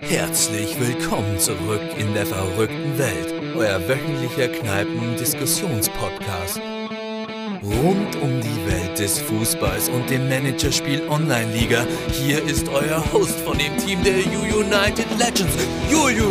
Herzlich willkommen zurück in der verrückten Welt, euer wöchentlicher Kneipen-Diskussionspodcast. Rund um die Welt des Fußballs und dem Managerspiel Online-Liga, hier ist euer Host von dem Team der U-United Legends, Juju!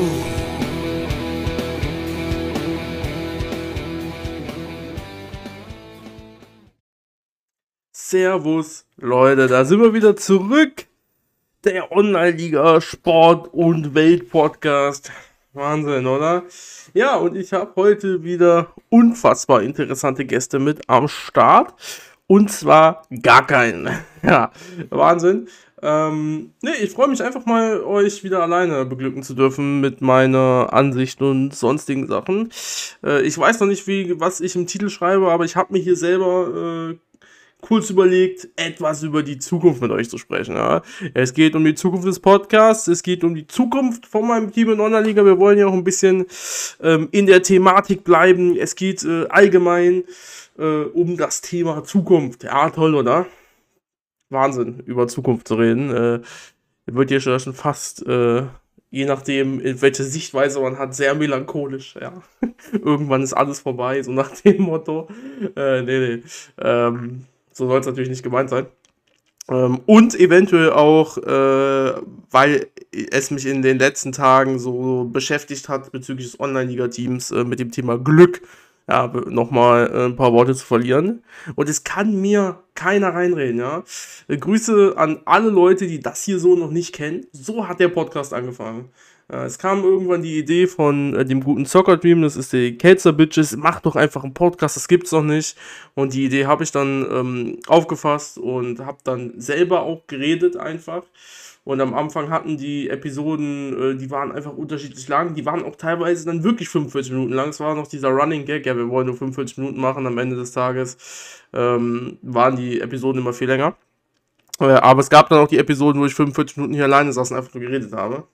Servus, Leute, da sind wir wieder zurück. Der Online-Liga Sport- und Welt-Podcast. Wahnsinn, oder? Ja, und ich habe heute wieder unfassbar interessante Gäste mit am Start. Und zwar gar keinen. Ja, Wahnsinn. Ich freue mich einfach mal, euch wieder alleine beglücken zu dürfen mit meiner Ansicht und sonstigen Sachen. Ich weiß noch nicht, was ich im Titel schreibe, aber ich habe mir hier selber kurz überlegt, etwas über die Zukunft mit euch zu sprechen. Ja. Es geht um die Zukunft des Podcasts, es geht um die Zukunft von meinem Team in Online-Liga. Wir wollen ja auch ein bisschen in der Thematik bleiben. Es geht allgemein um das Thema Zukunft. Ja, toll, oder? Wahnsinn, über Zukunft zu reden. Wird hier schon fast, je nachdem, in welche Sichtweise man hat, sehr melancholisch. Ja. Irgendwann ist alles vorbei, so nach dem Motto. Nee. So soll es natürlich nicht gemeint sein. Und eventuell auch, weil es mich in den letzten Tagen so beschäftigt hat bezüglich des Online-Liga-Teams mit dem Thema Glück, ja, nochmal ein paar Worte zu verlieren. Und es kann mir keiner reinreden, ja. Grüße an alle Leute, die das hier so noch nicht kennen. So hat der Podcast angefangen. Es kam irgendwann die Idee von dem guten Soccer Dream, das ist die Kelzer Bitches, mach doch einfach einen Podcast, das gibt's noch nicht. Und die Idee habe ich dann aufgefasst und habe dann selber auch geredet einfach. Und am Anfang hatten die Episoden, die waren einfach unterschiedlich lang, die waren auch teilweise dann wirklich 45 Minuten lang. Es war noch dieser Running Gag, ja, wir wollen nur 45 Minuten machen, am Ende des Tages waren die Episoden immer viel länger. Aber es gab dann auch die Episoden, wo ich 45 Minuten hier alleine saß und einfach nur geredet habe.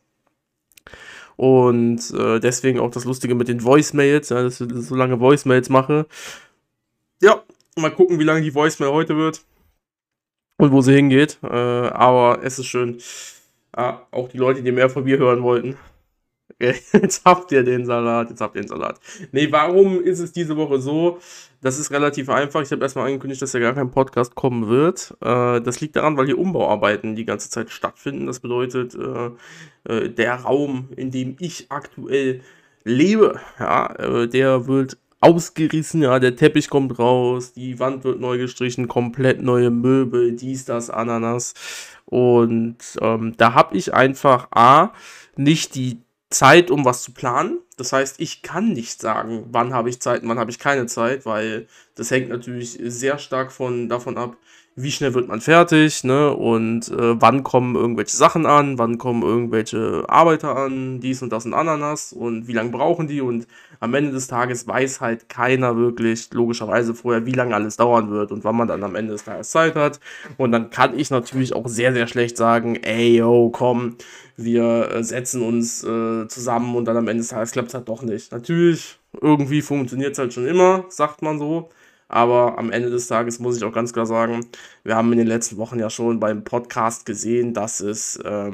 Und deswegen auch das Lustige mit den Voicemails, ja, dass ich so lange Voicemails mache. Ja, mal gucken, wie lange die Voicemail heute wird und wo sie hingeht. Aber es ist schön. Auch die Leute, die mehr von mir hören wollten. Jetzt habt ihr den Salat, Nee, warum ist es diese Woche so? Das ist relativ einfach. Ich habe erstmal angekündigt, dass ja gar kein Podcast kommen wird. Das liegt daran, weil hier Umbauarbeiten die ganze Zeit stattfinden. Das bedeutet, der Raum, in dem ich aktuell lebe, ja, der wird ausgerissen, ja, der Teppich kommt raus, die Wand wird neu gestrichen, komplett neue Möbel, dies, das, Ananas. Und da habe ich einfach nicht die Zeit, um was zu planen. Das heißt, ich kann nicht sagen, wann habe ich Zeit und wann habe ich keine Zeit, weil das hängt natürlich sehr stark davon ab, wie schnell wird man fertig, ne? Und wann kommen irgendwelche Sachen an, wann kommen irgendwelche Arbeiter an, dies und das und Ananas und wie lange brauchen die, und am Ende des Tages weiß halt keiner wirklich, logischerweise vorher, wie lange alles dauern wird und wann man dann am Ende des Tages Zeit hat. Und dann kann ich natürlich auch sehr, sehr schlecht sagen, ey, yo, komm, wir setzen uns zusammen und dann am Ende des Tages klappt es halt doch nicht. Natürlich, irgendwie funktioniert es halt schon immer, sagt man so. Aber am Ende des Tages muss ich auch ganz klar sagen, wir haben in den letzten Wochen ja schon beim Podcast gesehen, dass es,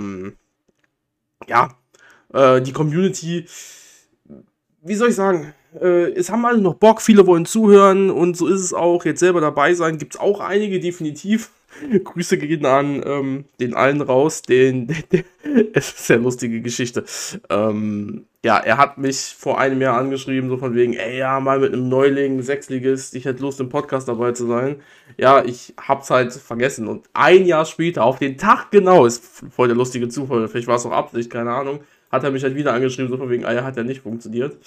die Community, wie soll ich sagen, es haben alle noch Bock, viele wollen zuhören und so ist es auch. Jetzt selber dabei sein, gibt es auch einige, definitiv. Grüße gehen an den allen raus, es ist eine lustige Geschichte. Er hat mich vor einem Jahr angeschrieben, so von wegen, ey, ja, mal mit einem Neuling, Sechsligist, ich hätte Lust, im Podcast dabei zu sein. Ja, ich hab's halt vergessen. Und ein Jahr später, auf den Tag genau, ist voll der lustige Zufall, vielleicht war es auch Absicht, keine Ahnung, hat er mich halt wieder angeschrieben, so von wegen, hat ja nicht funktioniert.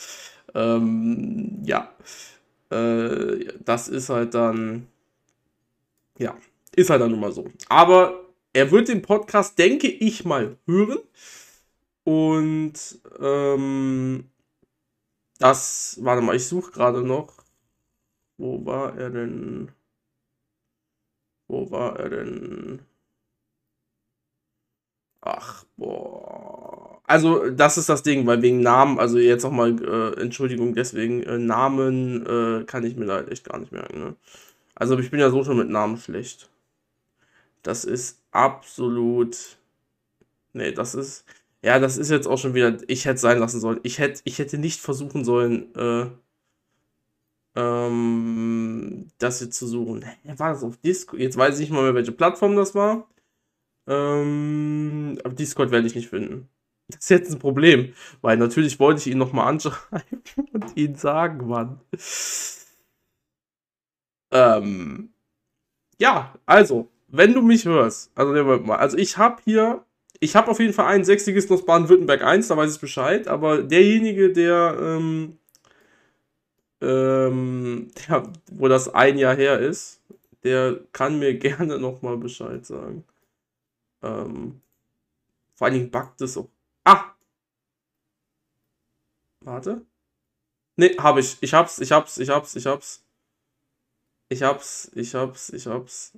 Das ist halt dann, ja, ist halt dann nun mal so. Aber er wird den Podcast, denke ich mal, hören. Und warte mal, ich suche gerade noch. Wo war er denn? Ach, boah. Also, das ist das Ding, weil wegen Namen, also jetzt nochmal, Entschuldigung, deswegen, Namen kann ich mir leider echt gar nicht merken, ne? Also, ich bin ja so schon mit Namen schlecht. Das ist absolut. Nee, das ist. Ja, das ist jetzt auch schon wieder, ich hätte es sein lassen sollen. Ich hätte nicht versuchen sollen, das jetzt zu suchen. War das auf Discord? Jetzt weiß ich nicht mal mehr, welche Plattform das war. Aber Discord werde ich nicht finden. Das ist jetzt ein Problem, weil natürlich wollte ich ihn nochmal anschreiben und ihn sagen, Mann. Ähm, ja, also, wenn du mich hörst, also nehmen wir mal, also ich habe auf jeden Fall einen Sechsligisten aus Baden-Württemberg 1, da weiß ich Bescheid, aber derjenige, wo das ein Jahr her ist, der kann mir gerne nochmal Bescheid sagen. Ähm, vor allen Dingen buggt es auch. Ah, warte. Ne, habe ich. Ich hab's.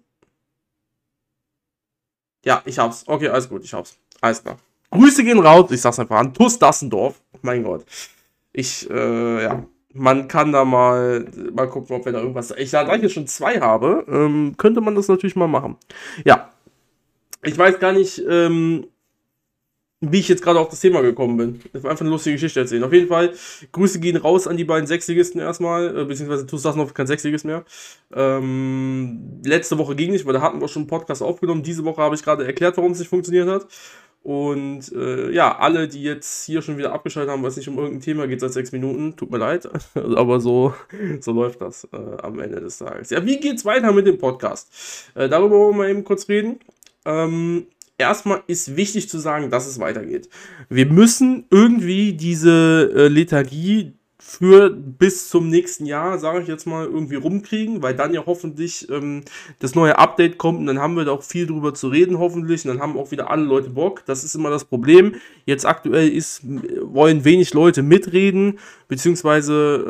Ja, ich hab's. Okay, alles gut, ich hab's. Alles klar. Grüße gehen raus, ich sag's einfach an. TuS Dassendorf. Mein Gott. Ja. Man kann da mal gucken, ob wir da irgendwas. Da ich jetzt schon 2 habe, könnte man das natürlich mal machen. Ja. Ich weiß gar nicht, wie ich jetzt gerade auf das Thema gekommen bin. Das war einfach eine lustige Geschichte erzählen. Auf jeden Fall, Grüße gehen raus an die beiden Sechsligisten erstmal, beziehungsweise TuS Dassendorf kein Sechsligist mehr. Letzte Woche ging nicht, weil da hatten wir schon einen Podcast aufgenommen. Diese Woche habe ich gerade erklärt, warum es nicht funktioniert hat. Und ja, alle, die jetzt hier schon wieder abgeschaltet haben, weil es nicht um irgendein Thema geht seit 6 Minuten, tut mir leid, aber so läuft das am Ende des Tages. Ja, wie geht's weiter mit dem Podcast? Darüber wollen wir eben kurz reden. Erstmal ist wichtig zu sagen, dass es weitergeht. Wir müssen irgendwie diese Lethargie für bis zum nächsten Jahr, sage ich jetzt mal, irgendwie rumkriegen, weil dann ja hoffentlich das neue Update kommt und dann haben wir da auch viel drüber zu reden, hoffentlich, und dann haben auch wieder alle Leute Bock. Das ist immer das Problem. Jetzt aktuell wollen wenig Leute mitreden, beziehungsweise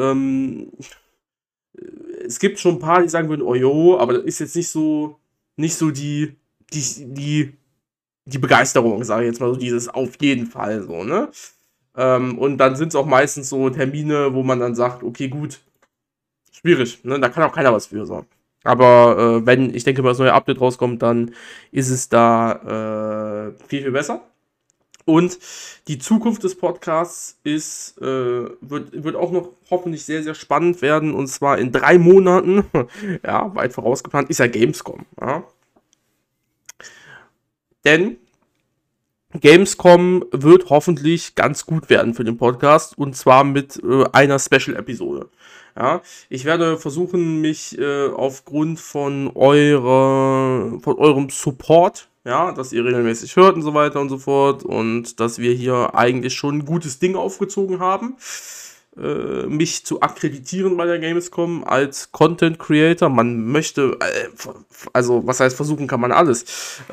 es gibt schon ein paar, die sagen würden, oh jo, aber das ist jetzt nicht so die Begeisterung, sage ich jetzt mal so, dieses auf jeden Fall so, ne? Und dann sind es auch meistens so Termine, wo man dann sagt, okay, gut, schwierig, ne? Da kann auch keiner was für so. Aber wenn, ich denke mal, das neue Update rauskommt, dann ist es da viel, viel besser. Und die Zukunft des Podcasts wird auch noch hoffentlich sehr, sehr spannend werden. Und zwar in 3 Monaten, ja, weit vorausgeplant, ist ja Gamescom. Ja. Denn Gamescom wird hoffentlich ganz gut werden für den Podcast und zwar mit einer Special-Episode. Ja, ich werde versuchen, mich aufgrund von eurem Support, ja, dass ihr regelmäßig hört und so weiter und so fort und dass wir hier eigentlich schon ein gutes Ding aufgezogen haben, mich zu akkreditieren bei der Gamescom als Content Creator. Man möchte, also was heißt versuchen, kann man alles.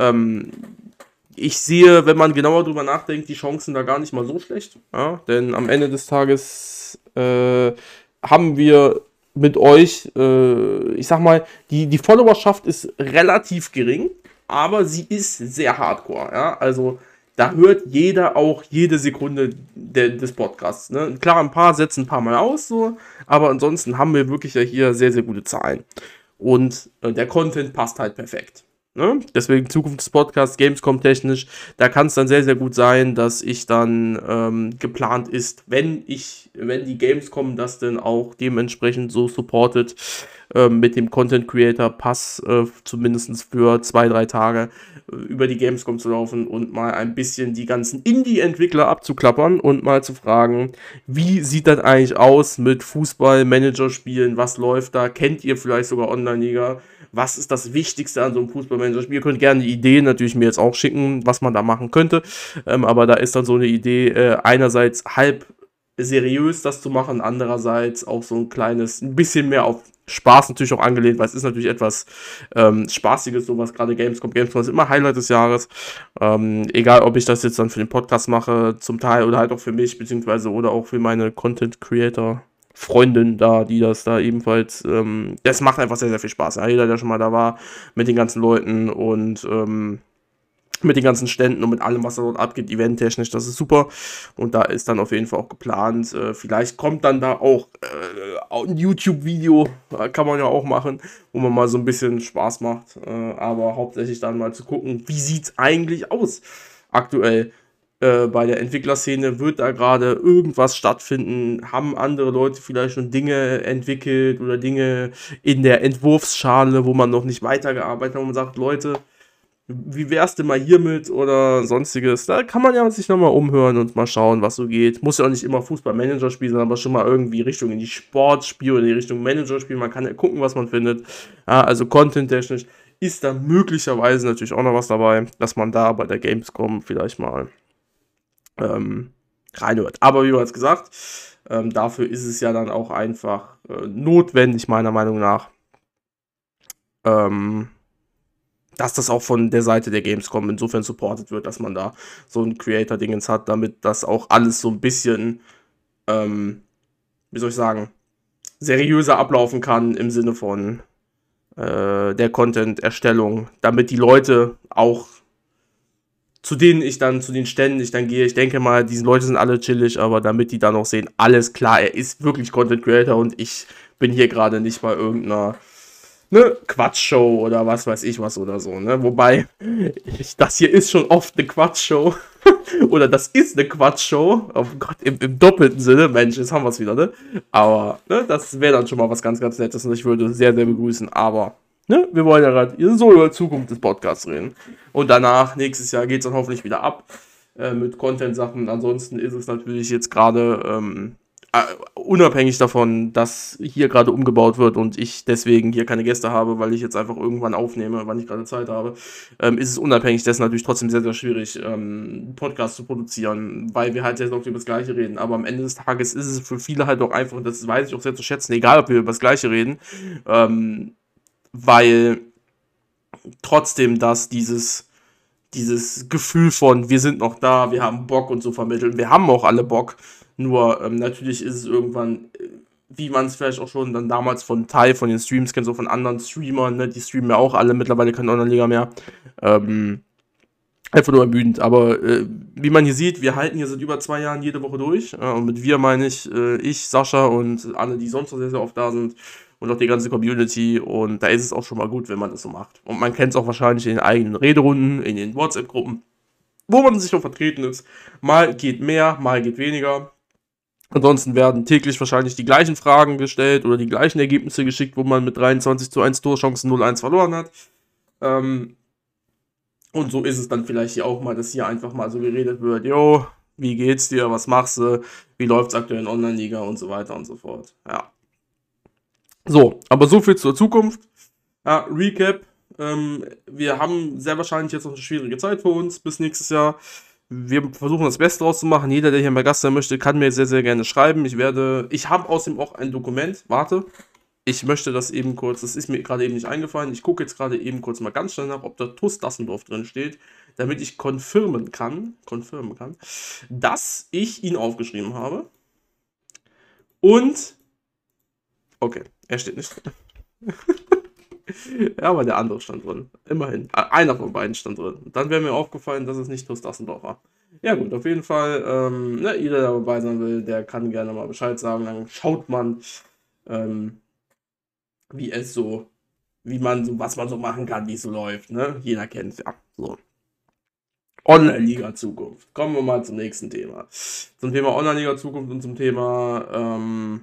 Ich sehe, wenn man genauer drüber nachdenkt, die Chancen da gar nicht mal so schlecht. Ja? Denn am Ende des Tages haben wir mit euch, ich sag mal, die Followerschaft ist relativ gering, aber sie ist sehr hardcore. Ja? Also da hört jeder auch jede Sekunde des Podcasts. Ne? Klar, ein paar setzen ein paar Mal aus, so, aber ansonsten haben wir wirklich ja hier sehr, sehr gute Zahlen. Und der Content passt halt perfekt. Ne? Deswegen Zukunft des Podcasts, Gamescom technisch, da kann es dann sehr, sehr gut sein, dass ich dann geplant ist, wenn die Gamescom das dann auch dementsprechend so supportet, mit dem Content Creator Pass zumindest für 2, 3 Tage über die Gamescom zu laufen und mal ein bisschen die ganzen Indie-Entwickler abzuklappern und mal zu fragen, wie sieht das eigentlich aus mit Fußball-Manager-Spielen, was läuft da, kennt ihr vielleicht sogar Online-Liga? Was ist das Wichtigste an so einem Fußballmanager-Spiel? Ihr könnt gerne Ideen natürlich mir jetzt auch schicken, was man da machen könnte. Aber da ist dann so eine Idee, einerseits halb seriös das zu machen, andererseits auch so ein bisschen mehr auf Spaß natürlich auch angelehnt, weil es ist natürlich etwas Spaßiges, sowas, gerade Gamescom. Gamescom ist immer Highlight des Jahres. Egal, ob ich das jetzt dann für den Podcast mache, zum Teil, oder halt auch für mich, beziehungsweise oder auch für meine Content-Creator Freundin da, die das da ebenfalls, das macht einfach sehr, sehr viel Spaß. Ja, jeder, der schon mal da war, mit den ganzen Leuten und mit den ganzen Ständen und mit allem, was da dort abgeht, eventtechnisch, das ist super. Und da ist dann auf jeden Fall auch geplant. Vielleicht kommt dann da auch ein YouTube-Video, kann man ja auch machen, wo man mal so ein bisschen Spaß macht. Aber hauptsächlich dann mal zu gucken, wie sieht es eigentlich aus aktuell. bei der Entwicklerszene wird da gerade irgendwas stattfinden, haben andere Leute vielleicht schon Dinge entwickelt oder Dinge in der Entwurfsschale, wo man noch nicht weitergearbeitet hat, wo man sagt, Leute, wie wär's denn mal hiermit oder sonstiges? Da kann man ja sich nochmal umhören und mal schauen, was so geht. Muss ja auch nicht immer Fußball-Manager spielen, sondern aber schon mal irgendwie Richtung in die Sportspiel oder in die Richtung Manager spielen. Man kann ja gucken, was man findet. Ja, also content-technisch ist da möglicherweise natürlich auch noch was dabei, dass man da bei der Gamescom vielleicht mal reinhört. Aber wie bereits gesagt, dafür ist es ja dann auch einfach notwendig, meiner Meinung nach, dass das auch von der Seite der Gamescom insofern supported wird, dass man da so ein Creator-Dingens hat, damit das auch alles so ein bisschen, wie soll ich sagen, seriöser ablaufen kann im Sinne von der Content-Erstellung, damit die Leute auch zu den Ständen ich dann gehe, ich denke mal, diese Leute sind alle chillig, aber damit die dann auch sehen, alles klar, er ist wirklich Content Creator und ich bin hier gerade nicht bei irgendeiner Quatschshow oder was weiß ich was oder so, ne? Wobei, das hier ist schon oft eine Quatschshow. Oder das ist eine Quatschshow. Oh Gott, im doppelten Sinne. Mensch, jetzt haben wir es wieder, ne? Aber, ne, das wäre dann schon mal was ganz, ganz Nettes und ich würde sehr, sehr begrüßen. Aber, ne, wir wollen ja gerade so über die Zukunft des Podcasts reden. Und danach, nächstes Jahr, geht es dann hoffentlich wieder ab mit Content-Sachen. Ansonsten ist es natürlich jetzt gerade unabhängig davon, dass hier gerade umgebaut wird und ich deswegen hier keine Gäste habe, weil ich jetzt einfach irgendwann aufnehme, wann ich gerade Zeit habe, ist es unabhängig dessen natürlich trotzdem sehr, sehr schwierig, einen Podcast zu produzieren, weil wir halt sehr oft über das Gleiche reden. Aber am Ende des Tages ist es für viele halt auch einfach, und das weiß ich auch sehr zu schätzen, egal ob wir über das Gleiche reden, weil trotzdem dieses Gefühl von, wir sind noch da, wir haben Bock und so vermitteln. Wir haben auch alle Bock, nur natürlich ist es irgendwann, wie man es vielleicht auch schon dann damals von Teil von den Streams kennt, so von anderen Streamern, ne, die streamen ja auch alle, mittlerweile keine Online-Liga mehr, einfach nur ermüdend, aber wie man hier sieht, wir halten hier seit über 2 Jahren jede Woche durch, und mit wir meine ich, Sascha und alle, die sonst noch sehr, sehr oft da sind und auch die ganze Community, und da ist es auch schon mal gut, wenn man das so macht. Und man kennt es auch wahrscheinlich in den eigenen Rederunden, in den WhatsApp-Gruppen, wo man sich noch vertreten ist. Mal geht mehr, mal geht weniger. Ansonsten werden täglich wahrscheinlich die gleichen Fragen gestellt oder die gleichen Ergebnisse geschickt, wo man mit 23:1 Torchancen 0:1 verloren hat. Und so ist es dann vielleicht hier auch mal, dass hier einfach mal so geredet wird, jo, wie geht's dir, was machst du, wie läuft's aktuell in Online-Liga und so weiter und so fort. Ja. So, aber so viel zur Zukunft. Ja, Recap. Wir haben sehr wahrscheinlich jetzt noch eine schwierige Zeit vor uns bis nächstes Jahr. Wir versuchen das Beste draus zu machen. Jeder, der hier mal Gast sein möchte, kann mir sehr, sehr gerne schreiben. Ich habe außerdem auch ein Dokument. Warte, ich möchte das eben kurz, das ist mir gerade eben nicht eingefallen. Ich gucke jetzt gerade eben kurz mal ganz schnell nach, ob da TuS Dassendorf drin steht, damit ich konfirmen kann, dass ich ihn aufgeschrieben habe. Und, okay, er steht nicht drin. Ja, aber der andere stand drin. Immerhin. Einer von beiden stand drin. Dann wäre mir aufgefallen, dass es nicht TuS Dassendorf war. Ja gut, auf jeden Fall, jeder, der dabei sein will, der kann gerne mal Bescheid sagen. Dann schaut man, was man so machen kann, wie es so läuft. Ne? Jeder kennt es ja. So. Online-Liga-Zukunft. Kommen wir mal zum nächsten Thema. Zum Thema Online-Liga-Zukunft und zum Thema,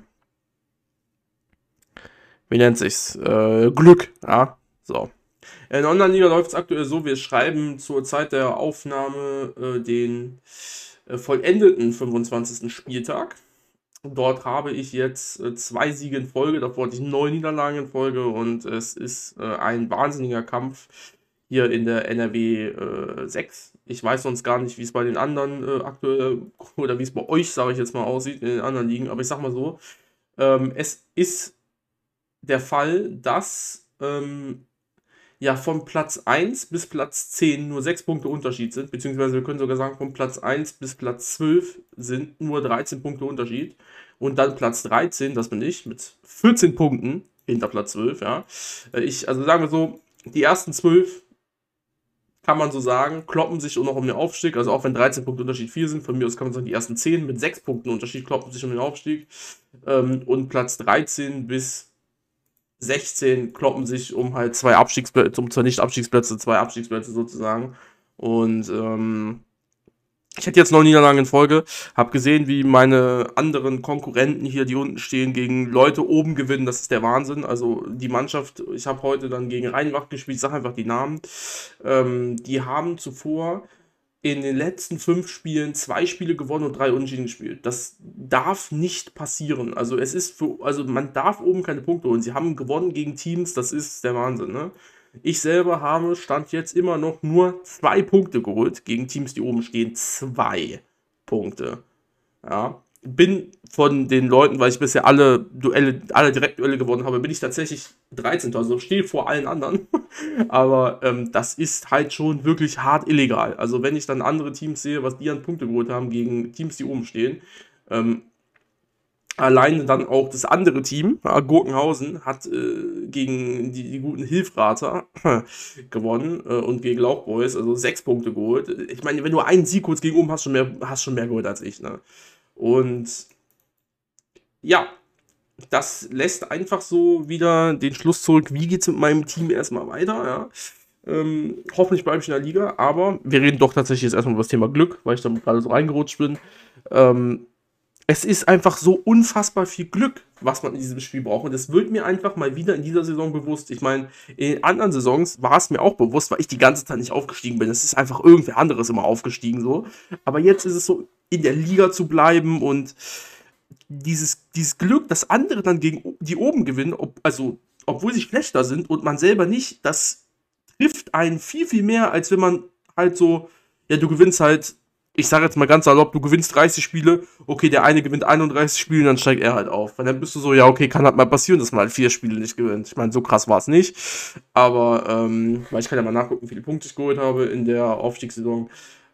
wie nennt sich's? Glück, ja, so. In der Online-Liga läuft es aktuell so, wir schreiben zur Zeit der Aufnahme den vollendeten 25. Spieltag. Dort habe ich jetzt 2 Siege in Folge, davor hatte ich 9 Niederlagen in Folge und es ist ein wahnsinniger Kampf hier in der NRW 6. Ich weiß sonst gar nicht, wie es bei den anderen aktuell, oder wie es bei euch, sage ich jetzt mal, aussieht in den anderen Ligen, aber ich sag mal so, es ist der Fall, dass von Platz 1 bis Platz 10 nur 6 Punkte Unterschied sind, beziehungsweise wir können sogar sagen, von Platz 1 bis Platz 12 sind nur 13 Punkte Unterschied. Und dann Platz 13, das bin ich, mit 14 Punkten hinter Platz 12, ja. Also sagen wir so, die ersten 12, kann man so sagen, kloppen sich noch um den Aufstieg, also auch wenn 13 Punkte Unterschied 4 sind, von mir aus kann man sagen, die ersten 10 mit 6 Punkten Unterschied kloppen sich um den Aufstieg. Und Platz 13 bis 16 kloppen sich um halt 2 Abstiegsplätze, um 2 Nicht-Abstiegsplätze, 2 Abstiegsplätze sozusagen. Und Ich hätte jetzt noch Niederlagen in Folge, habe gesehen, wie meine anderen Konkurrenten hier, die unten stehen, gegen Leute oben gewinnen. Das ist der Wahnsinn. Also die Mannschaft, ich habe heute dann gegen Rheinbach gespielt, ich sage einfach die Namen. Die haben zuvor in den letzten 5 Spielen 2 Spiele gewonnen und 3 Unentschieden gespielt. Das darf nicht passieren. Also also man darf oben keine Punkte holen. Sie haben gewonnen gegen Teams, das ist der Wahnsinn, ne? Ich selber habe, stand jetzt immer noch nur 2 Punkte geholt gegen Teams, die oben stehen. 2 Punkte. Ja. Bin von den Leuten, weil ich bisher alle Direktduelle gewonnen habe, bin ich tatsächlich 13. Also stehe vor allen anderen. Aber das ist halt schon wirklich hart illegal. Also wenn ich dann andere Teams sehe, was die an Punkte geholt haben gegen Teams, die oben stehen, alleine dann auch das andere Team, Gurkenhausen, hat gegen die guten Hilfrater gewonnen und gegen Lauchboys, also 6 Punkte geholt. Ich meine, wenn du einen Sieg kurz gegen oben hast, schon mehr geholt als ich, ne? Und ja, das lässt einfach so wieder den Schluss zurück, wie geht's mit meinem Team erstmal weiter, ja. Hoffentlich bleibe ich in der Liga, aber wir reden doch tatsächlich jetzt erstmal über das Thema Glück, weil ich da gerade so reingerutscht bin. Es ist einfach so unfassbar viel Glück, was man in diesem Spiel braucht. Und das wird mir einfach mal wieder in dieser Saison bewusst. Ich meine, in anderen Saisons war es mir auch bewusst, weil ich die ganze Zeit nicht aufgestiegen bin. Es ist einfach irgendwer anderes immer aufgestiegen so. Aber jetzt ist es so, in der Liga zu bleiben und dieses Glück, dass andere dann gegen die oben gewinnen, obwohl sie schlechter sind und man selber nicht, das trifft einen viel, viel mehr, als wenn man halt so, ja, du gewinnst halt, ich sage jetzt mal ganz salopp, du gewinnst 30 Spiele, okay, der eine gewinnt 31 Spiele und dann steigt er halt auf. Weil dann bist du so, ja, okay, kann halt mal passieren, dass man halt 4 Spiele nicht gewinnt. Ich meine, so krass war es nicht. Aber, weil ich kann ja mal nachgucken, wie viele Punkte ich geholt habe in der Aufstiegssaison.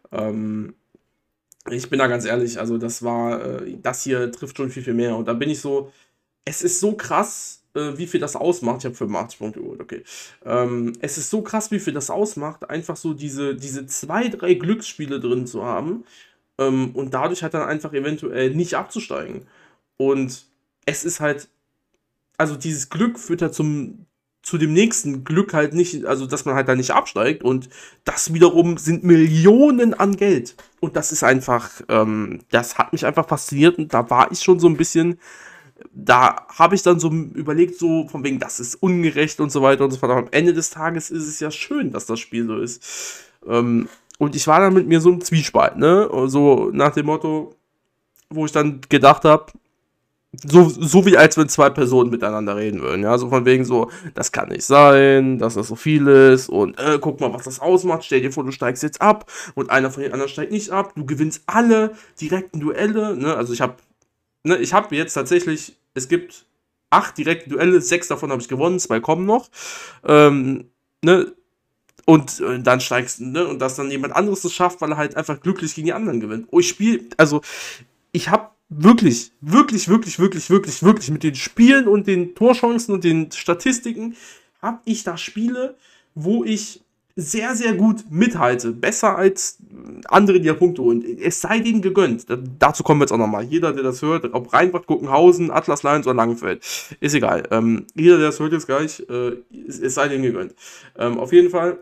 Ich bin da ganz ehrlich, also das hier trifft schon viel, viel mehr. Und da bin ich so, es ist so krass, wie viel das ausmacht. Ich habe 85 Punkte geholt, okay. Es ist so krass, wie viel das ausmacht, einfach so diese 2, 3 Glücksspiele drin zu haben und dadurch halt dann einfach eventuell nicht abzusteigen. Und es ist halt, also dieses Glück führt halt zu dem nächsten Glück halt nicht, also dass man halt da nicht absteigt und das wiederum sind Millionen an Geld. Und das ist einfach, das hat mich einfach fasziniert und da war ich schon so ein bisschen, da habe ich dann so überlegt, so von wegen, das ist ungerecht und so weiter und so fort. Aber am Ende des Tages ist es ja schön, dass das Spiel so ist. Und ich war dann mit mir so im Zwiespalt, ne? So nach dem Motto, wo ich dann gedacht habe, so wie als wenn 2 Personen miteinander reden würden, ja, so von wegen so, das kann nicht sein, dass das so viel ist und guck mal, was das ausmacht, stell dir vor, du steigst jetzt ab und einer von den anderen steigt nicht ab, du gewinnst alle direkten Duelle, ne, also ich habe jetzt tatsächlich, es gibt 8 direkte Duelle, 6 davon habe ich gewonnen, 2 kommen noch, ne, und dann steigst du, ne, und dass dann jemand anderes das schafft, weil er halt einfach glücklich gegen die anderen gewinnt. Oh, ich habe wirklich mit den Spielen und den Torchancen und den Statistiken habe ich da Spiele, wo ich sehr, sehr gut mithalte. Besser als andere, die ja Punkte holen. Es sei denen gegönnt. Dazu kommen wir jetzt auch nochmal. Jeder, der das hört, ob Rheinbach, Gurkenhausen, Atlas Lions oder Langenfeld, ist egal. Jeder, der das hört jetzt gleich, es sei denen gegönnt. Auf jeden Fall.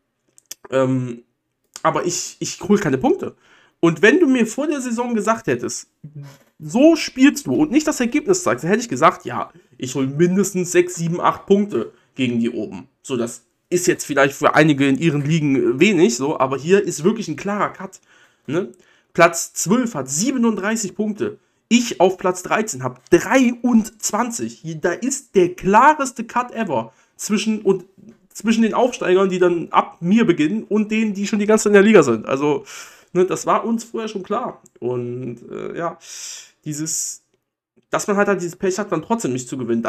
Aber ich hole keine Punkte. Und wenn du mir vor der Saison gesagt hättest, so spielst du und nicht das Ergebnis zeigst, dann hätte ich gesagt, ja, ich hole mindestens 6, 7, 8 Punkte gegen die oben. So, das ist jetzt vielleicht für einige in ihren Ligen wenig, so, aber hier ist wirklich ein klarer Cut. Ne? Platz 12 hat 37 Punkte. Ich auf Platz 13 habe 23. Da ist der klareste Cut ever zwischen den Aufsteigern, die dann ab mir beginnen, und denen, die schon die ganze Zeit in der Liga sind. Also, ne, das war uns vorher schon klar. Und ja, dass man halt dieses Pech hat, dann trotzdem nicht zu gewinnen.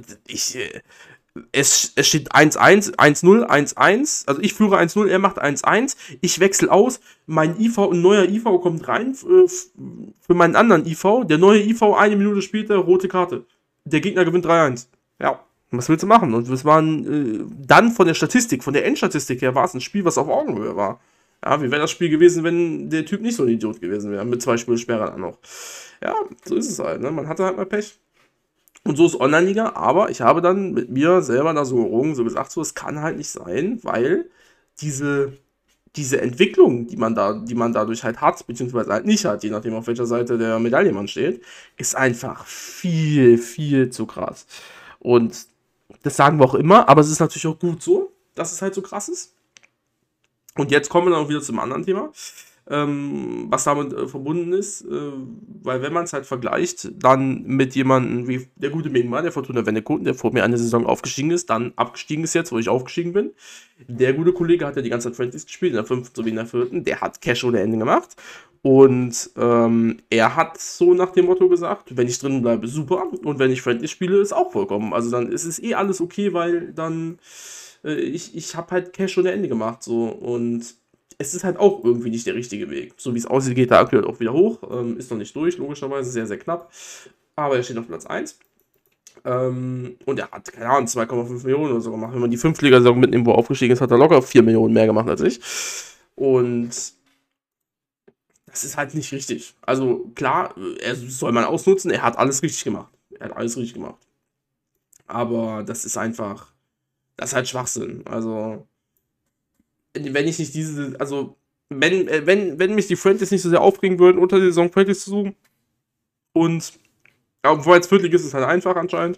Es steht 1-1, 1-0, 1-1. Also ich führe 1-0, er macht 1-1. Ich wechsle aus. Ein neuer IV kommt rein für meinen anderen IV. Der neue IV, 1 Minute später, rote Karte. Der Gegner gewinnt 3-1. Ja, was willst du machen? Und es waren dann von der Endstatistik her, war es ein Spiel, was auf Augenhöhe war. Ja, wie wäre das Spiel gewesen, wenn der Typ nicht so ein Idiot gewesen wäre, mit 2 Spielsperren dann noch. Ja, so ist es halt, ne? Man hatte halt mal Pech. Und so ist Online-Liga, aber ich habe dann mit mir selber da so gerungen, so gesagt, so, es kann halt nicht sein, weil diese diese Entwicklung, die man dadurch halt hat, beziehungsweise halt nicht hat, je nachdem auf welcher Seite der Medaille man steht, ist einfach viel, viel zu krass. Und das sagen wir auch immer, aber es ist natürlich auch gut so, dass es halt so krass ist. Und jetzt kommen wir dann auch wieder zum anderen Thema, was damit verbunden ist, weil wenn man es halt vergleicht, dann mit jemandem wie der gute Mingma, der Fortuna Wennekoten, der vor mir eine Saison aufgestiegen ist, dann abgestiegen ist jetzt, wo ich aufgestiegen bin. Der gute Kollege hat ja die ganze Zeit Friendlies gespielt, in der 5. sowie in der 4. Der hat Cash ohne Ende gemacht. Und er hat so nach dem Motto gesagt, wenn ich drin bleibe, super. Und wenn ich Friendlies spiele, ist auch vollkommen. Also dann ist es eh alles okay, weil dann ich habe halt Cash ohne Ende gemacht. So. Und es ist halt auch irgendwie nicht der richtige Weg. So wie es aussieht, geht er aktuell auch wieder hoch. Ist noch nicht durch, logischerweise, sehr, sehr knapp. Aber er steht auf Platz 1. Und er hat, keine Ahnung, 2,5 Millionen oder so gemacht. Wenn man die 5-Liga-Saison mitnimmt, wo er aufgestiegen ist, hat er locker 4 Millionen mehr gemacht als ich. Und das ist halt nicht richtig. Also klar, er soll man ausnutzen, er hat alles richtig gemacht. Er hat alles richtig gemacht. Aber das ist einfach, das ist halt Schwachsinn. Also wenn ich nicht wenn mich die Friendlies nicht so sehr aufregen würden, unter der Saison Friendlies zu suchen. Und, obwohl als Viertlig ist es halt einfach anscheinend.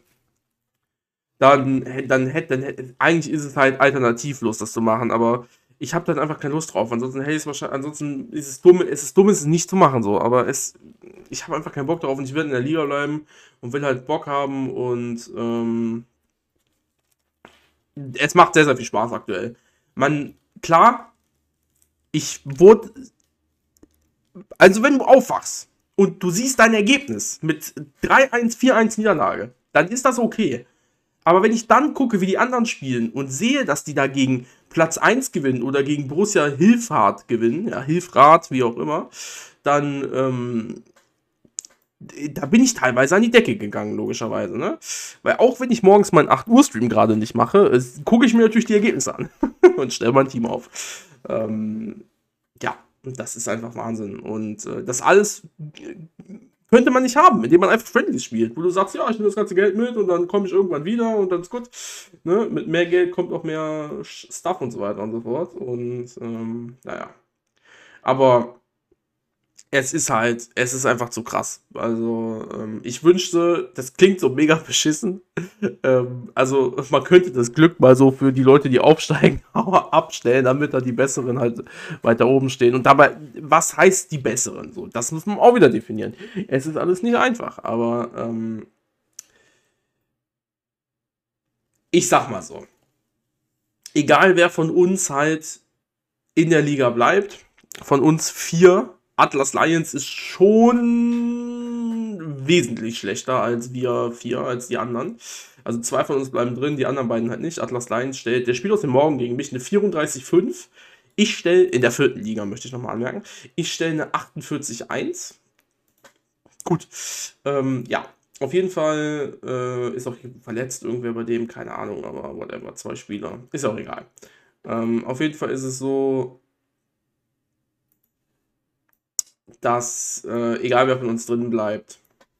Eigentlich ist es halt alternativlos, das zu machen, aber ich habe dann einfach keine Lust drauf. Ansonsten ist es dumm, es nicht zu machen, so, aber ich habe einfach keinen Bock drauf und ich werde in der Liga bleiben und will halt Bock haben und es macht sehr, sehr viel Spaß aktuell. Klar, also wenn du aufwachst und du siehst dein Ergebnis mit 3-1, 4-1 Niederlage, dann ist das okay. Aber wenn ich dann gucke, wie die anderen spielen und sehe, dass die da gegen Platz 1 gewinnen oder gegen Borussia Hilfrath gewinnen, ja, Hilfrath, wie auch immer, dann, da bin ich teilweise an die Decke gegangen, logischerweise, ne? Weil auch wenn ich morgens meinen 8 Uhr Stream gerade nicht mache, gucke ich mir natürlich die Ergebnisse an und stelle mein Team auf. Ja, das ist einfach Wahnsinn. Und das alles könnte man nicht haben, indem man einfach Friendlies spielt, wo du sagst, ja, ich nehme das ganze Geld mit und dann komme ich irgendwann wieder und dann ist gut. Ne? Mit mehr Geld kommt auch mehr Stuff und so weiter und so fort. Und naja. Aber es ist einfach zu krass. Also, ich wünschte, das klingt so mega beschissen. Also, man könnte das Glück mal so für die Leute, die aufsteigen, abstellen, damit da die Besseren halt weiter oben stehen. Und dabei, was heißt die Besseren? So, das muss man auch wieder definieren. Es ist alles nicht einfach, aber ich sag mal so. Egal wer von uns halt in der Liga bleibt, von uns 4, Atlas Lions ist schon wesentlich schlechter als wir 4, als die anderen. Also 2 von uns bleiben drin, die anderen beiden halt nicht. Atlas Lions der spielt aus dem Morgen gegen mich eine 34,5. Ich stelle, in der 4. Liga möchte ich nochmal anmerken, ich stelle eine 48,1. Gut, ja, auf jeden Fall ist auch verletzt irgendwer bei dem, keine Ahnung, aber whatever, 2 Spieler, ist auch egal. Auf jeden Fall ist es so, dass, egal wer von uns drin bleibt,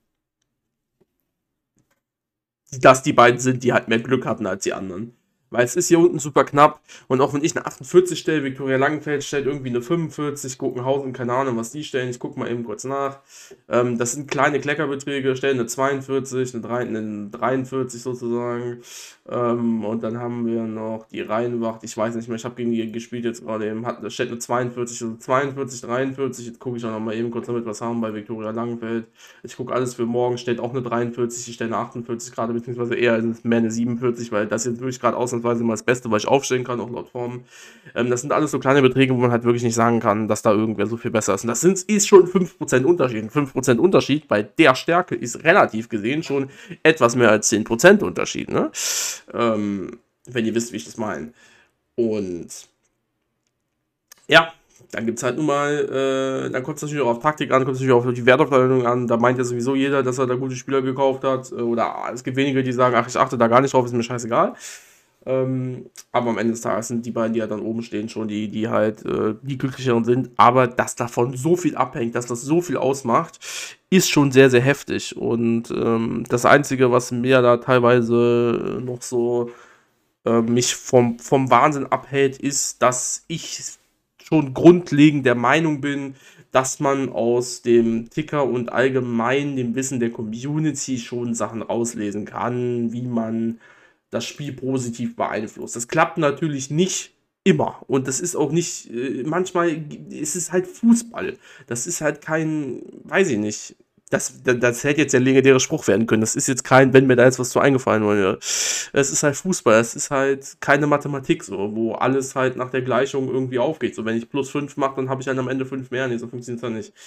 dass die beiden sind, die halt mehr Glück hatten als die anderen. Weil es ist hier unten super knapp und auch wenn ich eine 48 stelle, Viktoria Langenfeld stellt irgendwie eine 45, Guckenhausen, keine Ahnung, was die stellen, ich gucke mal eben kurz nach. Das sind kleine Kleckerbeträge, stellen eine 42, eine 43 sozusagen. Und dann haben wir noch die Rheinwacht, ich weiß nicht mehr, ich habe gegen die gespielt jetzt gerade eben, da steht eine 42, also 42, 43, jetzt gucke ich auch noch mal eben kurz, damit wir was haben bei Viktoria Langenfeld. Ich gucke alles für morgen, steht auch eine 43, ich stelle eine 48 gerade, beziehungsweise eher mehr eine 47, weil das jetzt wirklich gerade ausnahmsweise mal das Beste, was ich aufstellen kann, auch laut Form. Das sind alles so kleine Beträge, wo man halt wirklich nicht sagen kann, dass da irgendwer so viel besser ist. Und das ist schon 5% Unterschied. 5% Unterschied bei der Stärke ist relativ gesehen schon etwas mehr als 10% Unterschied, ne? Wenn ihr wisst, wie ich das meine. Und ja, dann gibt es halt nun mal, dann kommt es natürlich auch auf Taktik an, kommt es natürlich auch auf die Wertaufteilung an. Da meint ja sowieso jeder, dass er da gute Spieler gekauft hat. Oder es gibt wenige, die sagen, ach, ich achte da gar nicht drauf, ist mir scheißegal. Aber am Ende des Tages sind die beiden, die ja dann oben stehen, schon die halt die glücklicheren sind. Aber dass davon so viel abhängt, dass das so viel ausmacht, ist schon sehr, sehr heftig. Und das Einzige, was mir da teilweise noch so mich vom Wahnsinn abhält, ist, dass ich schon grundlegend der Meinung bin, dass man aus dem Ticker und allgemein dem Wissen der Community schon Sachen rauslesen kann, wie man das Spiel positiv beeinflusst. Das klappt natürlich nicht immer und das ist auch nicht, manchmal ist es halt Fußball. Das ist halt kein, weiß ich nicht, das hätte jetzt der legendäre Spruch werden können. Das ist jetzt kein, wenn mir da jetzt was zu eingefallen wäre. Es ist halt Fußball, es ist halt keine Mathematik so, wo alles halt nach der Gleichung irgendwie aufgeht. So, wenn ich plus 5 mache, dann habe ich dann am Ende 5 mehr. Nee, so funktioniert es ja nicht.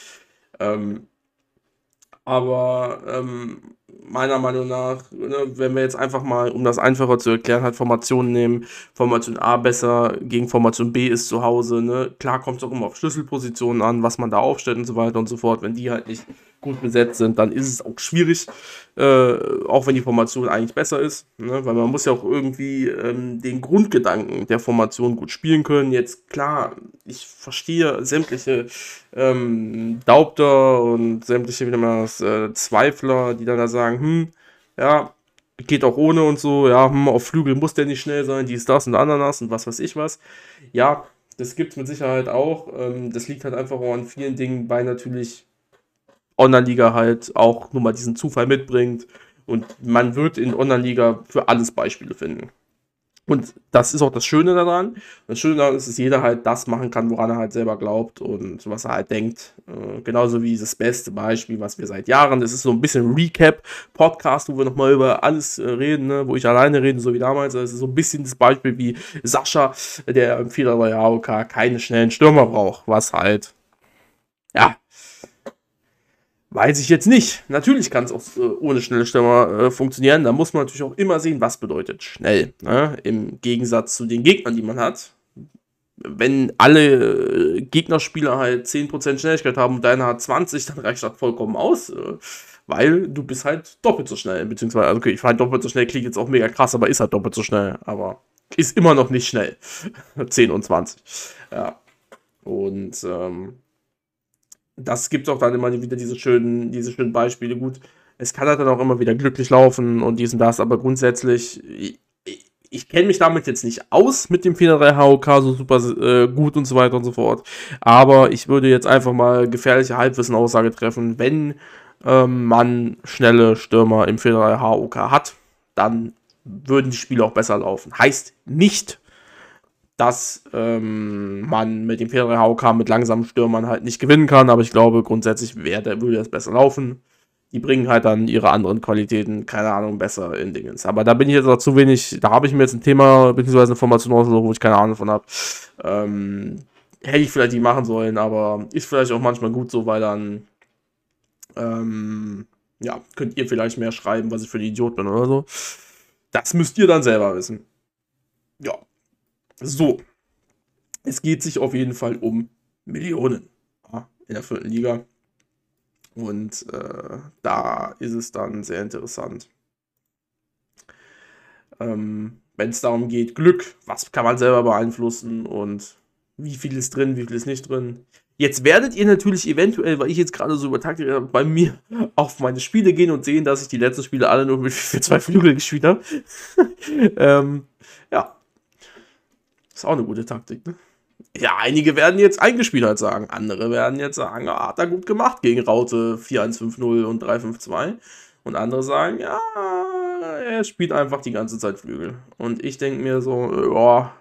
Aber meiner Meinung nach, ne, wenn wir jetzt einfach mal, um das einfacher zu erklären, halt Formationen nehmen, Formation A besser gegen Formation B ist zu Hause, ne? Klar kommt es auch immer auf Schlüsselpositionen an, was man da aufstellt und so weiter und so fort. Wenn die halt nicht gut besetzt sind, dann ist es auch schwierig, auch wenn die Formation eigentlich besser ist, ne? Weil man muss ja auch irgendwie den Grundgedanken der Formation gut spielen können. Jetzt klar, ich verstehe sämtliche Daubter und sämtliche, wie nennt man das, Zweifler, die dann da sagen, ja, geht auch ohne und so, ja, auf Flügel muss der nicht schnell sein, dies, das und Ananas und was weiß ich was. Ja, das gibt es mit Sicherheit auch. Das liegt halt einfach auch an vielen Dingen, weil natürlich Online-Liga halt auch nur mal diesen Zufall mitbringt und man wird in Online-Liga für alles Beispiele finden. Und das ist auch das Schöne daran. Das Schöne daran ist, dass jeder halt das machen kann, woran er halt selber glaubt und was er halt denkt. Genauso wie das beste Beispiel, was wir seit Jahren, das ist so ein bisschen Recap-Podcast, wo wir nochmal über alles reden, ne? Wo ich alleine rede, so wie damals. Das ist so ein bisschen das Beispiel wie Sascha, der im 4-3 AOK keine schnellen Stürmer braucht, was halt, ja, weiß ich jetzt nicht. Natürlich kann es auch ohne schnelle Stürmer funktionieren. Da muss man natürlich auch immer sehen, was bedeutet schnell. Ne? Im Gegensatz zu den Gegnern, die man hat. Wenn alle Gegnerspieler halt 10% Schnelligkeit haben und deiner hat 20, dann reicht das vollkommen aus. Weil du bist halt doppelt so schnell. Beziehungsweise, also okay, ich fand doppelt so schnell, klingt jetzt auch mega krass, aber ist halt doppelt so schnell. Aber ist immer noch nicht schnell. 10 und 20. Ja. Und das gibt auch dann immer wieder diese schönen Beispiele. Gut, es kann halt dann auch immer wieder glücklich laufen und dies und das, aber grundsätzlich, ich kenne mich damit jetzt nicht aus mit dem 4-3 HOK so super gut und so weiter und so fort. Aber ich würde jetzt einfach mal gefährliche Halbwissen-Aussage treffen, wenn man schnelle Stürmer im 4-3 HOK hat, dann würden die Spiele auch besser laufen. Heißt nicht, dass man mit dem 4-3 HOK mit langsamen Stürmern halt nicht gewinnen kann, aber ich glaube, grundsätzlich würde das besser laufen. Die bringen halt dann ihre anderen Qualitäten, keine Ahnung, besser in Dingens. Aber da bin ich jetzt auch zu wenig, da habe ich mir jetzt ein Thema, beziehungsweise eine Formation ausgesucht, wo ich keine Ahnung von habe. Hätte ich vielleicht nicht machen sollen, aber ist vielleicht auch manchmal gut so, weil dann, ja, könnt ihr vielleicht mehr schreiben, was ich für ein Idiot bin oder so. Das müsst ihr dann selber wissen. Ja. So, es geht sich auf jeden Fall um Millionen in der 4. Liga und da ist es dann sehr interessant. Wenn es darum geht, Glück, was kann man selber beeinflussen und wie viel ist drin, wie viel ist nicht drin. Jetzt werdet ihr natürlich eventuell, weil ich jetzt gerade so über Taktik bei mir auf meine Spiele gehen und sehen, dass ich die letzten Spiele alle nur mit 4-2 Flügel gespielt habe. Ja. Ist auch eine gute Taktik, ne? Ja, einige werden jetzt eingespielt halt sagen. Andere werden jetzt sagen, hat er gut gemacht gegen Raute 4-1-5-0 und 3-5-2. Und andere sagen, ja, er spielt einfach die ganze Zeit Flügel. Und ich denke mir so, ja,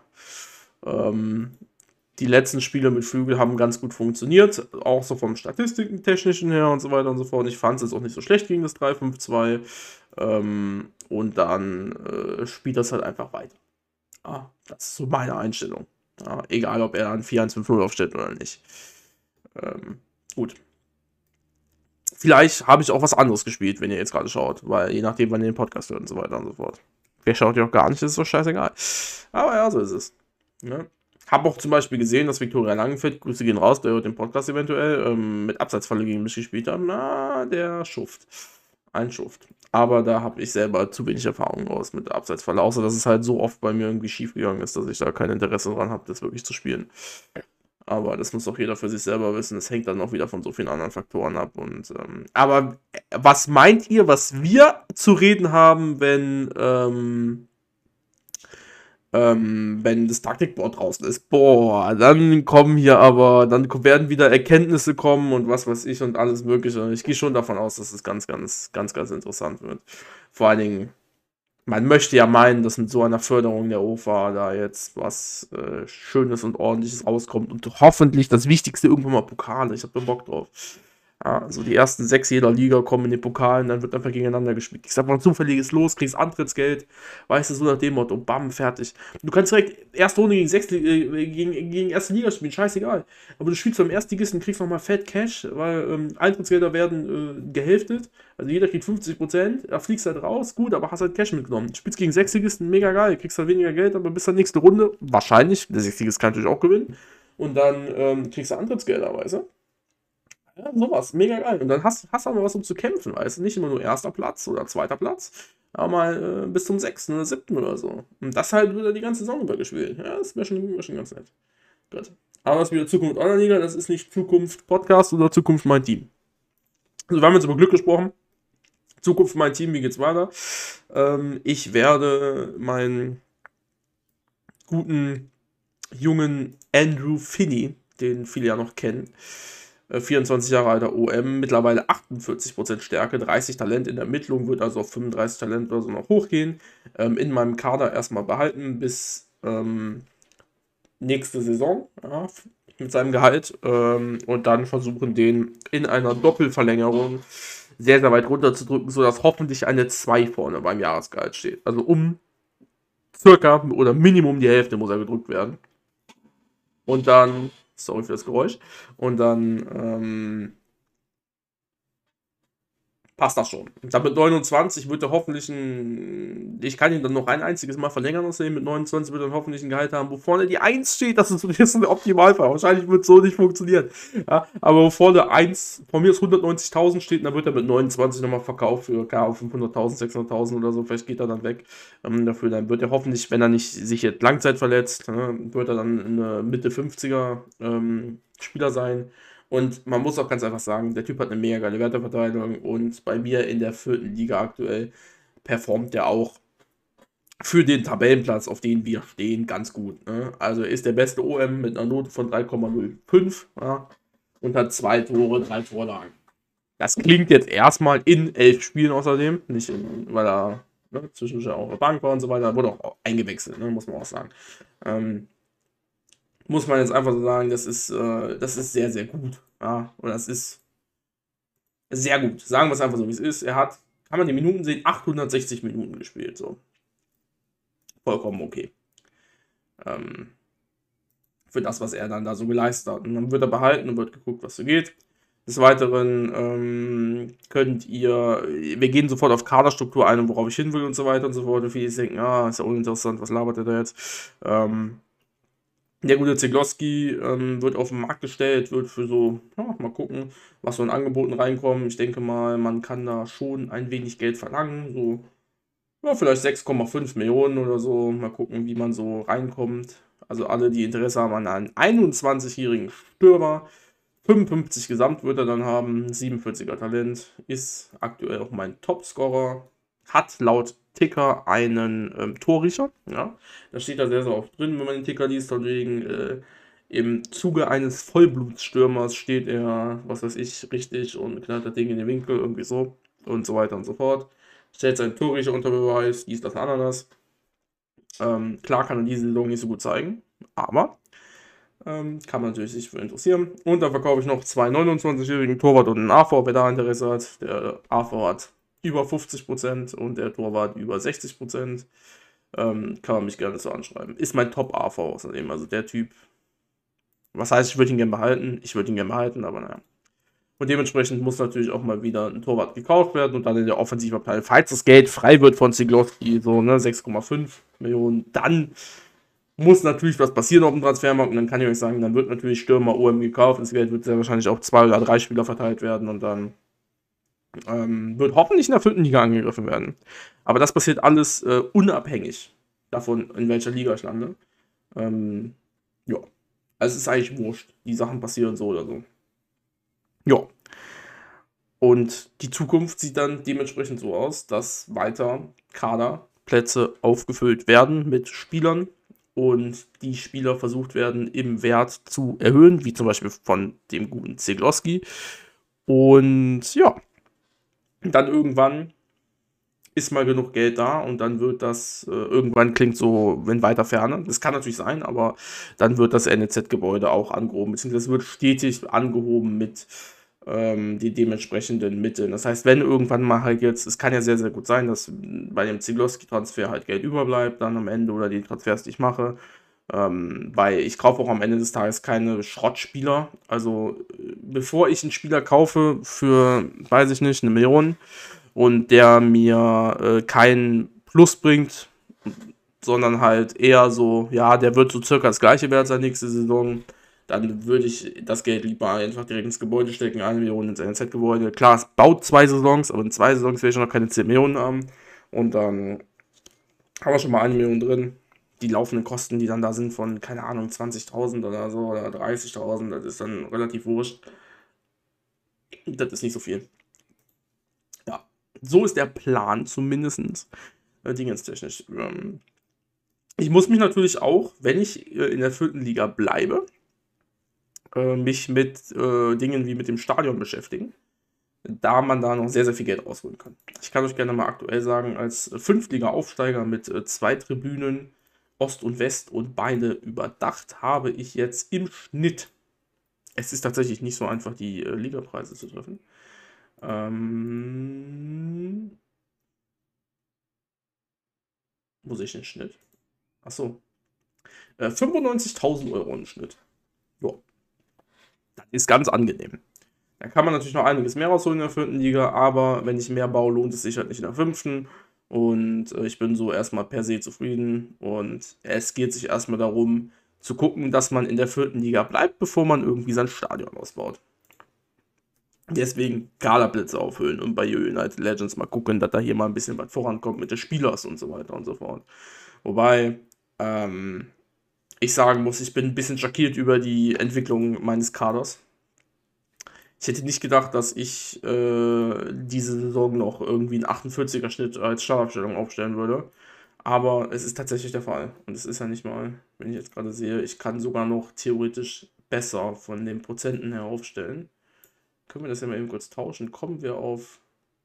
die letzten Spiele mit Flügel haben ganz gut funktioniert. Auch so vom Statistiken-Technischen her und so weiter und so fort. Ich fand es jetzt auch nicht so schlecht gegen das 3-5-2. Und dann spielt das halt einfach weiter. Ja, das ist so meine Einstellung. Ja, egal, ob er dann 4-1-5-0 aufstellt oder nicht. Gut. Vielleicht habe ich auch was anderes gespielt, wenn ihr jetzt gerade schaut. Weil je nachdem, wann ihr den Podcast hört und so weiter und so fort. Wer schaut ja auch gar nicht, das ist doch scheißegal. Aber ja, so ist es. Ja. Habe auch zum Beispiel gesehen, dass Viktoria Langenfeld, Grüße gehen raus, der hört den Podcast eventuell, mit Abseitsfalle gegen mich gespielt hat. Na, der Schuft. Ein Schuft. Aber da habe ich selber zu wenig Erfahrung raus mit der Abseitsfalle. Außer, dass es halt so oft bei mir irgendwie schief gegangen ist, dass ich da kein Interesse dran habe, das wirklich zu spielen. Aber das muss auch jeder für sich selber wissen. Das hängt dann auch wieder von so vielen anderen Faktoren ab. Und, aber was meint ihr, was wir zu reden haben, wenn Wenn das Taktikboard draußen ist, boah, dann werden wieder Erkenntnisse kommen und was weiß ich und alles Mögliche. Ich gehe schon davon aus, dass es ganz, ganz, ganz, ganz interessant wird. Vor allen Dingen, man möchte ja meinen, dass mit so einer Förderung der OFA da jetzt was Schönes und Ordentliches rauskommt und hoffentlich das Wichtigste irgendwann mal Pokale. Ich habe da Bock drauf. Ja, also die ersten 6 jeder Liga kommen in den Pokalen, dann wird einfach gegeneinander gespielt. Kriegst einfach ein zufälliges Los, kriegst Antrittsgeld, weißt du, so nach dem Motto, bam, fertig. Du kannst direkt erste Runde gegen erste Liga spielen, scheißegal. Aber du spielst beim Erstligisten, kriegst nochmal Fett Cash, weil Eintrittsgelder werden gehälftet. Also jeder kriegt 50%, da fliegst halt raus, gut, aber hast halt Cash mitgenommen. Du spielst gegen Sechsligisten, mega geil, kriegst halt weniger Geld, aber bis zur nächsten Runde, wahrscheinlich, der Sechsligist kann natürlich auch gewinnen. Und dann kriegst du Antrittsgelder, weißt du? Ja, sowas, mega geil. Und dann hast du auch mal was, um zu kämpfen, weißt du? Nicht immer nur erster Platz oder zweiter Platz, aber mal bis zum 6. oder 7. oder so. Und das halt wieder die ganze Saison über gespielt. Ja, das wäre schon ganz nett. Gut. Aber das ist wieder Zukunft Online-Liga, das ist nicht Zukunft Podcast oder Zukunft mein Team. Also wir haben jetzt über Glück gesprochen. Zukunft mein Team, wie geht's weiter? Ich werde meinen guten jungen Andrew Finney, den viele ja noch kennen, 24 Jahre alter OM, mittlerweile 48% Stärke, 30 Talent in der Ermittlung, wird also auf 35 Talent oder so noch hochgehen. In meinem Kader erstmal behalten bis nächste Saison, ja, mit seinem Gehalt, und dann versuchen, den in einer Doppelverlängerung sehr, sehr weit runterzudrücken, sodass hoffentlich eine 2 vorne beim Jahresgehalt steht. Also circa oder Minimum die Hälfte muss er gedrückt werden. Und dann, sorry für das Geräusch, und dann passt das schon. Ich glaube, mit 29 wird er hoffentlich ich kann ihn dann noch ein einziges Mal verlängern aussehen, mit 29 wird er dann hoffentlich ein Gehalt haben, wo vorne die 1 steht, das ist ein Optimalfall. Wahrscheinlich wird es so nicht funktionieren. Ja, aber wo vorne 1, von mir ist 190.000 steht, dann wird er mit 29 nochmal verkauft für 500.000, 600.000 oder so, vielleicht geht er dann weg dafür. Dann wird er hoffentlich, wenn er nicht sich jetzt Langzeit verletzt, wird er dann eine Mitte 50er Spieler sein. Und man muss auch ganz einfach sagen, der Typ hat eine mega geile Werteverteilung und bei mir in der 4. Liga aktuell performt der auch für den Tabellenplatz, auf den wir stehen, ganz gut. Ne? Also ist der beste OM mit einer Note von 3,05, ja, und hat 2 Tore, 3 Vorlagen. Das klingt jetzt erstmal in 11 Spielen außerdem, nicht weil er zwischendurch auch auf der Bank war und so weiter, wurde auch eingewechselt, ne, muss man auch sagen. Muss man jetzt einfach so sagen, das ist sehr, sehr gut. Ja, oder das ist sehr gut. Sagen wir es einfach so, wie es ist. Er hat, kann man die Minuten sehen, 860 Minuten gespielt. So. Vollkommen okay. Für das, was er dann da so geleistet hat. Und dann wird er behalten und wird geguckt, was so geht. Des Weiteren wir gehen sofort auf Kaderstruktur ein und worauf ich hin will und so weiter und so fort. Und viele denken, ist ja uninteressant, was labert er da jetzt? Der gute Zegloski wird auf den Markt gestellt, wird für so, mal gucken, was so in Angeboten reinkommt. Ich denke mal, man kann da schon ein wenig Geld verlangen, so, vielleicht 6,5 Millionen oder so. Mal gucken, wie man so reinkommt. Also alle, die Interesse haben an einen 21-jährigen Stürmer, 55 Gesamt wird er dann haben, 47er Talent, ist aktuell auch mein Topscorer, hat laut Ticker einen Torriecher, ja, da steht da sehr, sehr oft drin, wenn man den Ticker liest, von wegen, im Zuge eines Vollblutstürmers steht er, was weiß ich, richtig und knallt das Ding in den Winkel, irgendwie so und so weiter und so fort, stellt seinen Torriecher unter Beweis, dies, das, Ananas. Klar kann er diese Saison nicht so gut zeigen, aber kann man natürlich sich für interessieren. Und dann verkaufe ich noch 2 29-jährigen Torwart und einen AV, wer da Interesse hat. Der AV hat über 50% und der Torwart über 60%. Kann man mich gerne so anschreiben. Ist mein Top-AV außerdem. Also der Typ, was heißt, ich würde ihn gerne behalten? Ich würde ihn gerne behalten, aber naja. Und dementsprechend muss natürlich auch mal wieder ein Torwart gekauft werden und dann in der Offensivabteilung, falls das Geld frei wird von Ziglowski, so 6,5 Millionen, dann muss natürlich was passieren auf dem Transfermarkt und dann kann ich euch sagen, dann wird natürlich Stürmer OM gekauft, das Geld wird sehr wahrscheinlich auf 2 oder 3 Spieler verteilt werden und dann wird hoffentlich in der 4. Liga angegriffen werden. Aber das passiert alles unabhängig davon, in welcher Liga ich lande. Ja, also es ist eigentlich wurscht, die Sachen passieren so oder so. Ja, und die Zukunft sieht dann dementsprechend so aus, dass weiter Kaderplätze aufgefüllt werden mit Spielern, und die Spieler versucht werden, im Wert zu erhöhen, wie zum Beispiel von dem guten Zieglowski. Und ja, dann irgendwann ist mal genug Geld da und dann wird das, irgendwann klingt so in weiter Ferne, das kann natürlich sein, aber dann wird das NEZ-Gebäude auch angehoben, beziehungsweise wird stetig angehoben mit die dementsprechenden Mitteln. Das heißt, wenn irgendwann mal halt jetzt, es kann ja sehr, sehr gut sein, dass bei dem Zieglowski-Transfer halt Geld überbleibt dann am Ende oder die Transfers, die ich mache, weil ich kaufe auch am Ende des Tages keine Schrottspieler. Also bevor ich einen Spieler kaufe für, weiß ich nicht, 1 Million und der mir keinen Plus bringt, sondern halt eher so, ja, der wird so circa das gleiche wert sein nächste Saison, dann würde ich das Geld lieber einfach direkt ins Gebäude stecken, 1 Million ins NZ-Gebäude. Klar, es baut 2 Saisons, aber in 2 Saisons will ich noch keine 10 Millionen haben. Und dann haben wir schon mal 1 Million drin. Die laufenden Kosten, die dann da sind von, keine Ahnung, 20.000 oder so oder 30.000, das ist dann relativ wurscht. Das ist nicht so viel. Ja, so ist der Plan zumindest, dingenstechnisch. Ich muss mich natürlich auch, wenn ich in der 4. Liga bleibe, mich mit Dingen wie mit dem Stadion beschäftigen, da man da noch sehr, sehr viel Geld rausholen kann. Ich kann euch gerne mal aktuell sagen, als 5-Liga-Aufsteiger mit 2 Tribünen, Ost und West und beide überdacht, habe ich jetzt im Schnitt, es ist tatsächlich nicht so einfach, die Ligapreise zu treffen, wo sehe ich den Schnitt? Achso, 95.000 Euro im Schnitt. Ja, das ist ganz angenehm. Da kann man natürlich noch einiges mehr rausholen in der 4. Liga, aber wenn ich mehr baue, lohnt es sich halt nicht in der 5. Und ich bin so erstmal per se zufrieden. Und es geht sich erstmal darum, zu gucken, dass man in der 4. Liga bleibt, bevor man irgendwie sein Stadion ausbaut. Deswegen Kaderplätze aufhüllen und bei United Legends mal gucken, dass da hier mal ein bisschen was vorankommt mit den Spielers und so weiter und so fort. Wobei ich sagen muss, ich bin ein bisschen schockiert über die Entwicklung meines Kaders. Ich hätte nicht gedacht, dass ich diese Saison noch irgendwie einen 48er Schnitt als Startaufstellung aufstellen würde. Aber es ist tatsächlich der Fall. Und es ist ja nicht mal, wenn ich jetzt gerade sehe, ich kann sogar noch theoretisch besser von den Prozenten her aufstellen. Können wir das ja mal eben kurz tauschen? Kommen wir auf,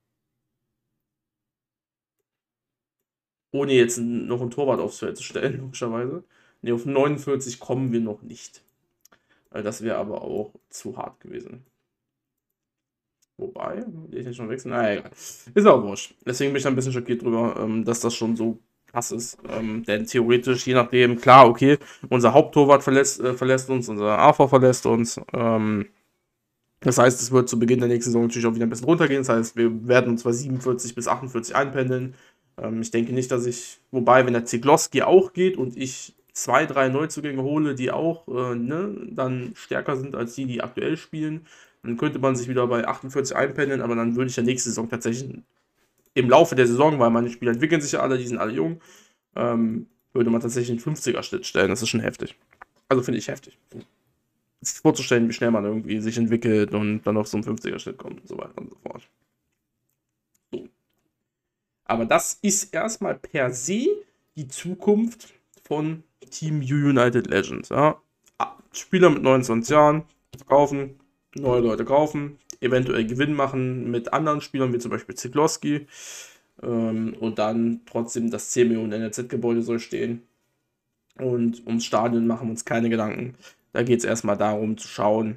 ohne jetzt noch einen Torwart aufs Feld zu stellen, logischerweise. Ne, auf 49 kommen wir noch nicht. Das wäre aber auch zu hart gewesen. Wobei, die ich jetzt schon wechseln. Naja, egal. Ist auch wurscht. Deswegen bin ich da ein bisschen schockiert drüber, dass das schon so krass ist. Denn theoretisch, je nachdem, klar, okay, unser Haupttorwart verlässt uns, unser AV verlässt uns. Das heißt, es wird zu Beginn der nächsten Saison natürlich auch wieder ein bisschen runtergehen. Das heißt, wir werden uns bei 47 bis 48 einpendeln. Ich denke nicht, dass ich, wobei, wenn der Zieglowski auch geht und ich 2, 3 Neuzugänge hole, die auch dann stärker sind als die, die aktuell spielen, dann könnte man sich wieder bei 48 einpendeln, aber dann würde ich ja nächste Saison tatsächlich im Laufe der Saison, weil meine Spieler entwickeln sich ja alle, die sind alle jung, würde man tatsächlich einen 50er-Schnitt stellen. Das ist schon heftig. Also finde ich heftig. Sich vorzustellen, wie schnell man irgendwie sich entwickelt und dann auf so einen 50er-Schnitt kommt und so weiter und so fort. So. Aber das ist erstmal per se die Zukunft von Team United Legends. Ja? Spieler mit 29 Jahren verkaufen, neue Leute kaufen, eventuell Gewinn machen mit anderen Spielern, wie zum Beispiel Zieglowski. Und dann trotzdem das 10 Millionen NRZ-Gebäude soll stehen. Und ums Stadion machen wir uns keine Gedanken. Da geht es erstmal darum zu schauen,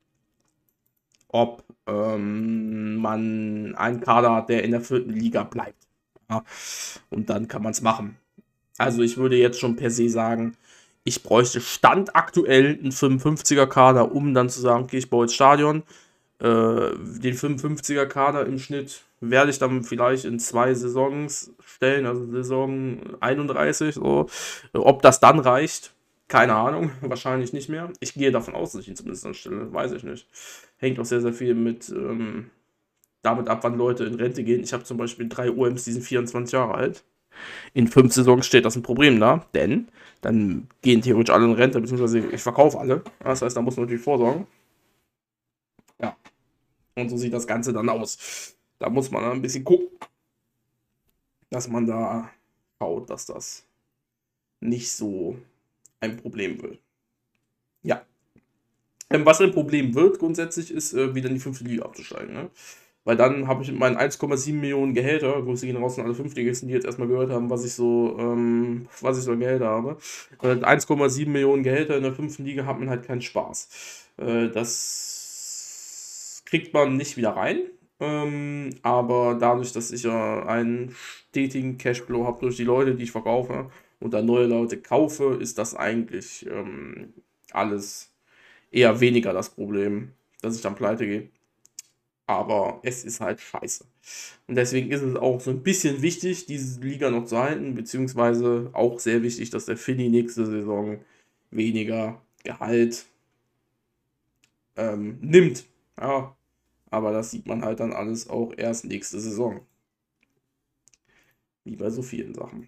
ob man einen Kader hat, der in der 4. Liga bleibt. Ja, und dann kann man es machen. Also ich würde jetzt schon per se sagen, ich bräuchte Stand aktuell einen 55er Kader, um dann zu sagen, okay, ich baue jetzt Stadion. Den 55er Kader im Schnitt werde ich dann vielleicht in 2 Saisons stellen, also Saison 31. So. Ob das dann reicht, keine Ahnung, wahrscheinlich nicht mehr. Ich gehe davon aus, dass ich ihn zumindest anstelle, weiß ich nicht. Hängt auch sehr, sehr viel mit damit ab, wann Leute in Rente gehen. Ich habe zum Beispiel 3 OMs, die sind 24 Jahre alt. In 5 Saisons steht das ein Problem da, denn dann gehen theoretisch alle in Rente, beziehungsweise ich verkaufe alle. Das heißt, da muss man natürlich vorsorgen. Ja. Und so sieht das Ganze dann aus. Da muss man dann ein bisschen gucken, dass man da schaut, dass das nicht so ein Problem wird. Ja. Was ein Problem wird grundsätzlich, ist wieder in die 5. Liga abzusteigen. Ne? Weil dann habe ich mit meinen 1,7 Millionen Gehälter, Grüße gehen raus an alle Fünftligisten, die jetzt erstmal gehört haben, was ich so an Gehälter habe. 1,7 Millionen Gehälter in der 5. Liga hat man halt keinen Spaß. Das kriegt man nicht wieder rein. Aber dadurch, dass ich ja einen stetigen Cashflow habe durch die Leute, die ich verkaufe und dann neue Leute kaufe, ist das eigentlich alles eher weniger das Problem, dass ich dann pleite gehe. Aber es ist halt scheiße. Und deswegen ist es auch so ein bisschen wichtig, diese Liga noch zu halten, beziehungsweise auch sehr wichtig, dass der Finny nächste Saison weniger Gehalt nimmt. Ja, aber das sieht man halt dann alles auch erst nächste Saison. Wie bei so vielen Sachen.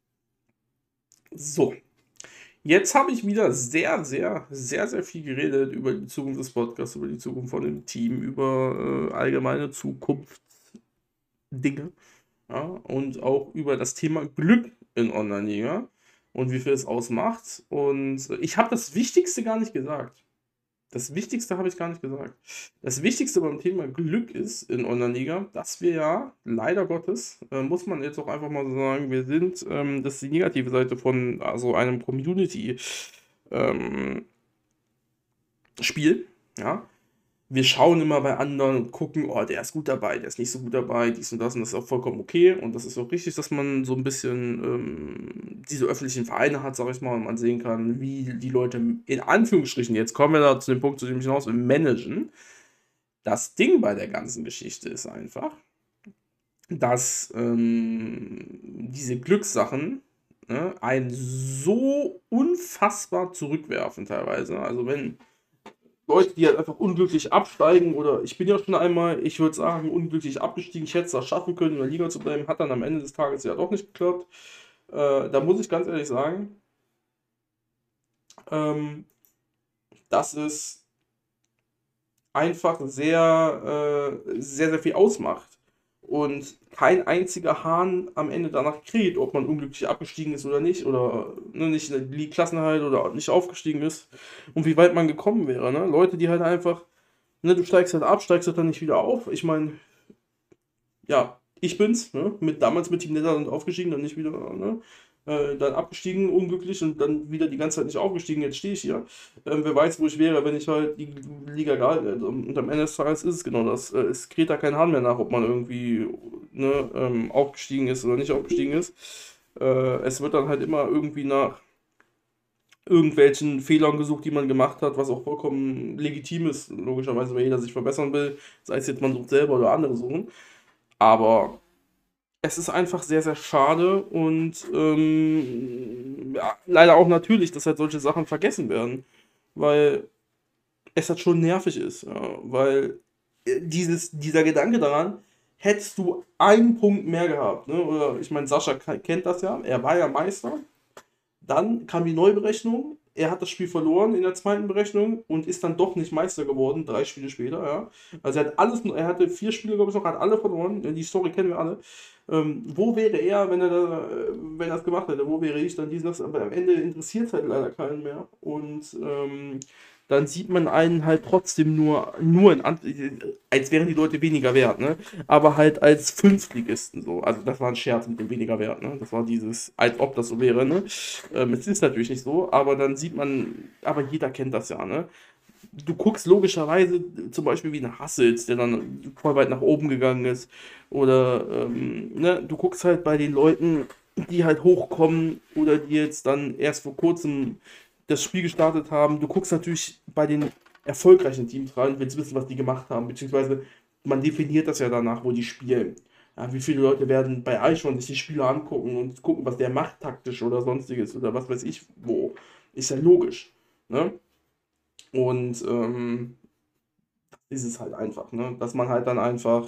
So. Jetzt habe ich wieder sehr, sehr, sehr, sehr viel geredet über die Zukunft des Podcasts, über die Zukunft von dem Team, über allgemeine Zukunftsdinge. Ja, und auch über das Thema Glück in Online-Liga und wie viel es ausmacht. Und ich habe das Wichtigste gar nicht gesagt. Das Wichtigste habe ich gar nicht gesagt. Das Wichtigste beim Thema Glück ist in Online-Liga, dass wir ja, leider Gottes, muss man jetzt auch einfach mal so sagen, wir sind, das ist die negative Seite von also einem Community-Spiel, ja. Wir schauen immer bei anderen und gucken, oh, der ist gut dabei, der ist nicht so gut dabei, dies und das ist auch vollkommen okay. Und das ist auch richtig, dass man so ein bisschen diese öffentlichen Vereine hat, sag ich mal, und man sehen kann, wie die Leute in Anführungsstrichen, jetzt kommen wir da zu dem Punkt, zu dem ich hinaus will, managen. Das Ding bei der ganzen Geschichte ist einfach, dass diese Glückssachen einen so unfassbar zurückwerfen teilweise. Also wenn Leute, die halt einfach unglücklich absteigen, oder ich bin ja schon einmal, ich würde sagen, unglücklich abgestiegen, ich hätte es das schaffen können, in der Liga zu bleiben, hat dann am Ende des Tages ja doch nicht geklappt. Da muss ich ganz ehrlich sagen, dass es einfach sehr, sehr, sehr viel ausmacht. Und kein einziger Hahn am Ende danach kräht, ob man unglücklich abgestiegen ist oder nicht, oder nicht in die Klassenerhalt oder nicht aufgestiegen ist und wie weit man gekommen wäre. Ne? Leute, die halt einfach, du steigst halt ab, steigst halt dann nicht wieder auf. Ich meine, ja, ich bin's, ne? Damals mit Team Netherland aufgestiegen, dann nicht wieder, ne? Dann abgestiegen, unglücklich und dann wieder die ganze Zeit nicht aufgestiegen. Jetzt stehe ich hier. Wer weiß, wo ich wäre, wenn ich halt die Liga gehalten hätte. Und am Ende des Tages ist es genau das. Es kräht da kein Hahn mehr nach, ob man irgendwie aufgestiegen ist oder nicht aufgestiegen ist. Es wird dann halt immer irgendwie nach irgendwelchen Fehlern gesucht, die man gemacht hat, was auch vollkommen legitim ist, logischerweise, weil jeder sich verbessern will. Sei es jetzt, man sucht selber oder andere suchen. Aber es ist einfach sehr, sehr schade und ja, leider auch natürlich, dass halt solche Sachen vergessen werden, weil es halt schon nervig ist, ja, weil dieser Gedanke daran, hättest du einen Punkt mehr gehabt, ne? Oder ich meine, Sascha kennt das ja, er war ja Meister, dann kam die Neuberechnung, er hat das Spiel verloren in der zweiten Berechnung und ist dann doch nicht Meister geworden, 3 Spiele später, ja. Also er hatte 4 Spiele, glaube ich, noch, hat alle verloren, die Story kennen wir alle. Wo wäre er, wenn er das gemacht hätte? Wo wäre ich dann das? Aber am Ende interessiert es halt leider keinen mehr. Und dann sieht man einen halt trotzdem nur als wären die Leute weniger wert, ne? Aber halt als Fünftligisten so. Also das war ein Scherz mit dem weniger wert, ne? Das war dieses, als ob das so wäre, ne? Es ist natürlich nicht so, aber dann sieht man, aber jeder kennt das ja, ne? Du guckst logischerweise zum Beispiel wie ein Hassels, der dann voll weit nach oben gegangen ist. Oder du guckst halt bei den Leuten, die halt hochkommen oder die jetzt dann erst vor kurzem das Spiel gestartet haben. Du guckst natürlich bei den erfolgreichen Teams rein, willst wissen, was die gemacht haben. Beziehungsweise man definiert das ja danach, wo die spielen. Ja, wie viele Leute werden bei Eichhorn sich die Spiele angucken und gucken, was der macht taktisch oder sonstiges oder was weiß ich wo. Ist ja logisch. Ne? Und ist es halt einfach, ne? Dass man halt dann einfach,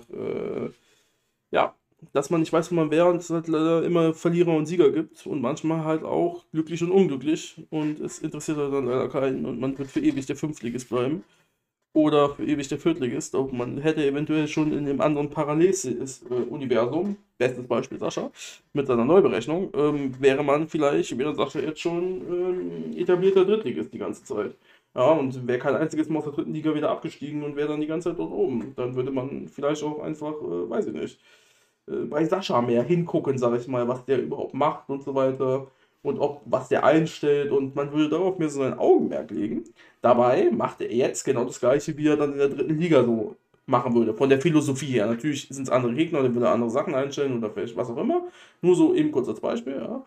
ja, dass man nicht weiß, wo man wäre und es halt leider immer Verlierer und Sieger gibt und manchmal halt auch glücklich und unglücklich und es interessiert halt dann leider keinen und man wird für ewig der Fünftligist bleiben. oder für ewig der Viertligist. Auch man hätte eventuell schon in dem anderen Paralleluniversum, bestes Beispiel Sascha, mit seiner Neuberechnung, wäre Sascha jetzt schon etablierter Drittligist die ganze Zeit. Ja, und wäre kein einziges Mal aus der dritten Liga wieder abgestiegen und wäre dann die ganze Zeit dort oben. Dann würde man vielleicht auch einfach, weiß ich nicht, bei Sascha mehr hingucken, sag ich mal, was der überhaupt macht und so weiter und ob was der einstellt und man würde darauf mehr so ein Augenmerk legen. Dabei macht er jetzt genau das gleiche, wie er dann in der dritten Liga so machen würde, von der Philosophie her. Natürlich sind es andere Gegner, der würde andere Sachen einstellen oder vielleicht was auch immer. Nur so eben kurz als Beispiel, ja.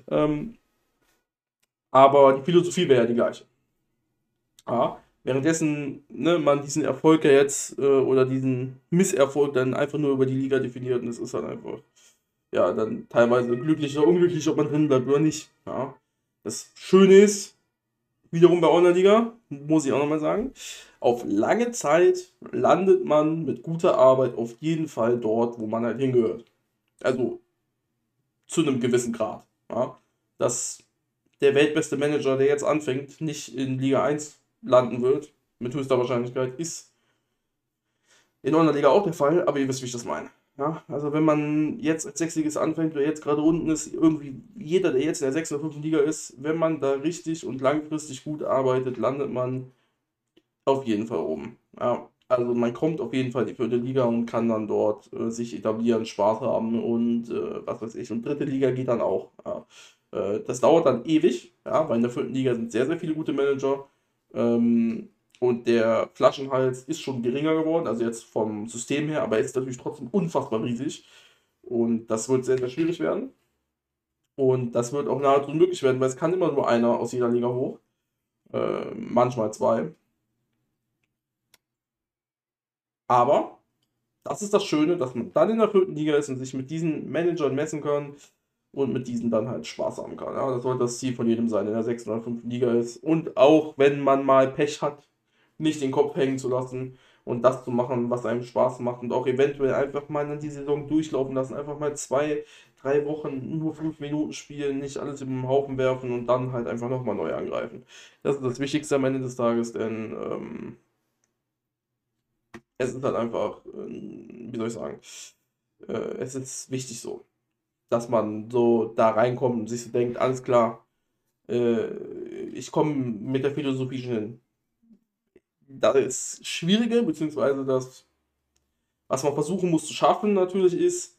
Aber die Philosophie wäre ja die gleiche. Ja. Währenddessen ne, man diesen Erfolg ja jetzt oder diesen Misserfolg dann einfach nur über die Liga definiert und es ist halt einfach ja, dann teilweise glücklich oder unglücklich, ob man drin bleibt oder nicht. Ja. Das Schöne ist, wiederum bei Online-Liga, muss ich auch nochmal sagen, auf lange Zeit landet man mit guter Arbeit auf jeden Fall dort, wo man halt hingehört. Also zu einem gewissen Grad. Ja. Dass der weltbeste Manager, der jetzt anfängt, nicht in Liga 1 landen wird, mit höchster Wahrscheinlichkeit, ist in Online-Liga auch der Fall, aber ihr wisst, wie ich das meine. Ja, also wenn man jetzt als Sechsliges anfängt, wer jetzt gerade unten ist, irgendwie jeder, der jetzt in der 6. oder 5. Liga ist, wenn man da richtig und langfristig gut arbeitet, landet man auf jeden Fall oben. Ja, also man kommt auf jeden Fall in die 4. Liga und kann dann dort sich etablieren, Spaß haben und was weiß ich. Und 3. Liga geht dann auch. Ja. Das dauert dann ewig, ja, weil in der 4. Liga sind sehr, sehr viele gute Manager. Und der Flaschenhals ist schon geringer geworden, also jetzt vom System her, aber er ist natürlich trotzdem unfassbar riesig. Und das wird sehr, sehr schwierig werden. Und das wird auch nahezu unmöglich werden, weil es kann immer nur einer aus jeder Liga hoch. Manchmal zwei. Aber das ist das Schöne, dass man dann in der 4. Liga ist und sich mit diesen Managern messen kann und mit diesen dann halt Spaß haben kann. Ja, das sollte das Ziel von jedem sein, in der 6. oder 5. Liga ist. Und auch wenn man mal Pech hat, nicht den Kopf hängen zu lassen und das zu machen, was einem Spaß macht und auch eventuell einfach mal dann die Saison durchlaufen lassen, einfach mal 2, 3 Wochen nur 5 Minuten spielen, nicht alles über den Haufen werfen und dann halt einfach nochmal neu angreifen. Das ist das Wichtigste am Ende des Tages, denn es ist halt einfach, wie soll ich sagen, es ist wichtig so, dass man so da reinkommt und sich so denkt, alles klar, ich komme mit der Philosophie schon hin. Das Schwierige, beziehungsweise das, was man versuchen muss zu schaffen, natürlich ist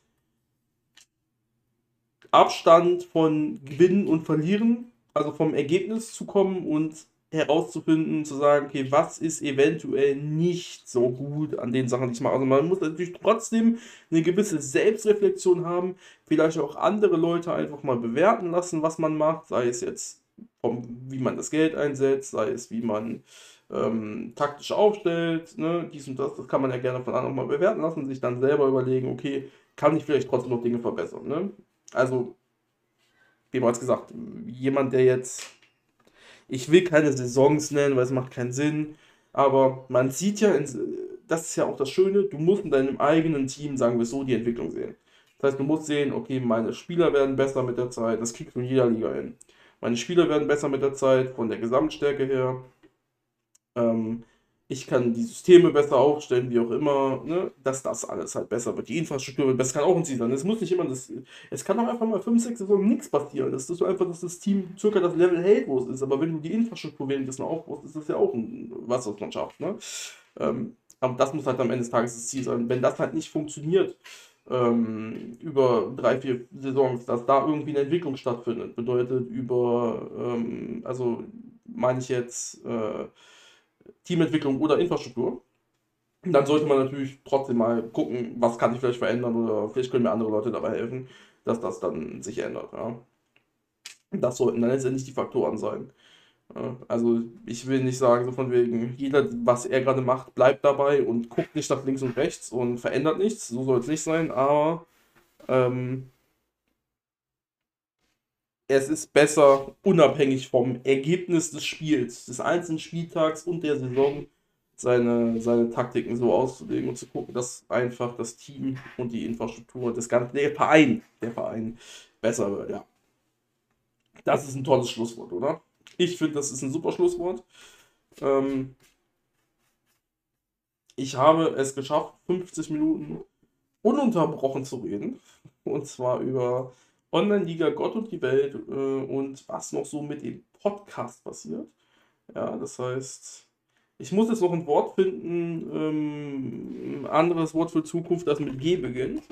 Abstand von Gewinnen und Verlieren, also vom Ergebnis zu kommen und herauszufinden, zu sagen, okay, was ist eventuell nicht so gut an den Sachen, die ich mache. Also man muss natürlich trotzdem eine gewisse Selbstreflexion haben, vielleicht auch andere Leute einfach mal bewerten lassen, was man macht, sei es jetzt, wie man das Geld einsetzt, sei es, wie man taktisch aufstellt, ne, dies und das kann man ja gerne von anderen mal bewerten lassen, sich dann selber überlegen, okay, kann ich vielleicht trotzdem noch Dinge verbessern, ne? Also, wie bereits gesagt, jemand, der jetzt, ich will keine Saisons nennen, weil es macht keinen Sinn, aber man sieht ja, das ist ja auch das Schöne, du musst in deinem eigenen Team, sagen wir so, die Entwicklung sehen. Das heißt, du musst sehen, okay, meine Spieler werden besser mit der Zeit, das kriegst du in jeder Liga hin. Meine Spieler werden besser mit der Zeit, von der Gesamtstärke her. Ich kann die Systeme besser aufstellen, wie auch immer, ne? Dass das alles halt besser wird. Die Infrastruktur wird besser, kann auch ein Ziel sein. Es muss nicht immer es kann auch einfach mal 5, 6 Saison nichts passieren. Das ist so einfach, dass das Team circa das Level hält, wo es ist. Aber wenn du die Infrastruktur währenddessen aufbaust, ist das ja auch was man schafft, ne? Aber das muss halt am Ende des Tages das Ziel sein. Wenn das halt nicht funktioniert, über 3, 4 Saisons, dass da irgendwie eine Entwicklung stattfindet, bedeutet also meine ich jetzt, Teamentwicklung oder Infrastruktur, dann sollte man natürlich trotzdem mal gucken, was kann ich vielleicht verändern oder vielleicht können mir andere Leute dabei helfen, dass das dann sich ändert. Ja. Das sollten dann letztendlich die Faktoren sein. Ja. Also ich will nicht sagen, so von wegen, jeder, was er gerade macht, bleibt dabei und guckt nicht nach links und rechts und verändert nichts. So soll es nicht sein, aber ähm, es ist besser, unabhängig vom Ergebnis des Spiels, des einzelnen Spieltags und der Saison, seine Taktiken so auszulegen und zu gucken, dass einfach das Team und die Infrastruktur, der Verein besser wird, ja. Das ist ein tolles Schlusswort, oder? Ich finde, das ist ein super Schlusswort. Ähm, Ich habe es geschafft, 50 Minuten ununterbrochen zu reden. Und zwar über Online-Liga, Gott und die Welt und was noch so mit dem Podcast passiert. Ja, das heißt, ich muss jetzt noch ein Wort finden, ein anderes Wort für Zukunft, das mit G beginnt.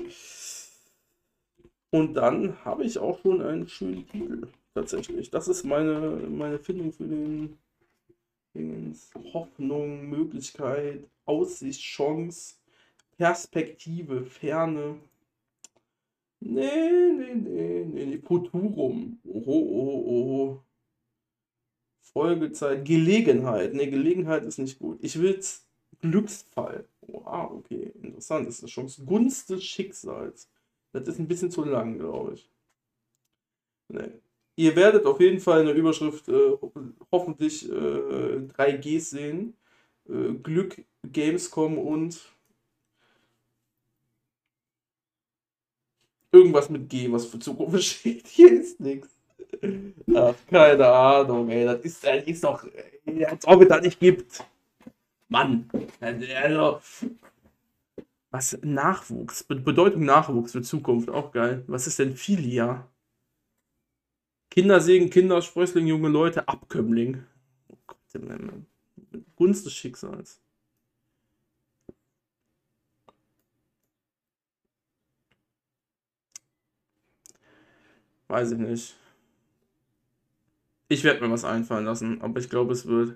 Und dann habe ich auch schon einen schönen Titel, tatsächlich. Das ist meine Findung für den Hoffnung, Möglichkeit, Aussicht, Chance, Perspektive, Ferne. Nee. Futurum. Oh. Folgezeit. Gelegenheit. Nee, Gelegenheit ist nicht gut. Ich will's Glücksfall. Oh, okay. Interessant. Das ist eine Chance. Gunst des Schicksals. Das ist ein bisschen zu lang, glaube ich. Nee. Ihr werdet auf jeden Fall in der Überschrift hoffentlich 3 Gs sehen. Glück, Gamescom und irgendwas mit G, was für Zukunft steht. Hier ist nichts. Ach, keine Ahnung, ey. Das ist doch, als ob es das nicht gibt. Mann. Also, was? Nachwuchs. Bedeutung Nachwuchs für Zukunft. Auch geil. Was ist denn Filia? Kindersegen, Kinder, Sprössling, junge Leute, Abkömmling. Oh Gott, Gunst des Schicksals. Weiß ich nicht. Ich werde mir was einfallen lassen, aber ich glaube, es wird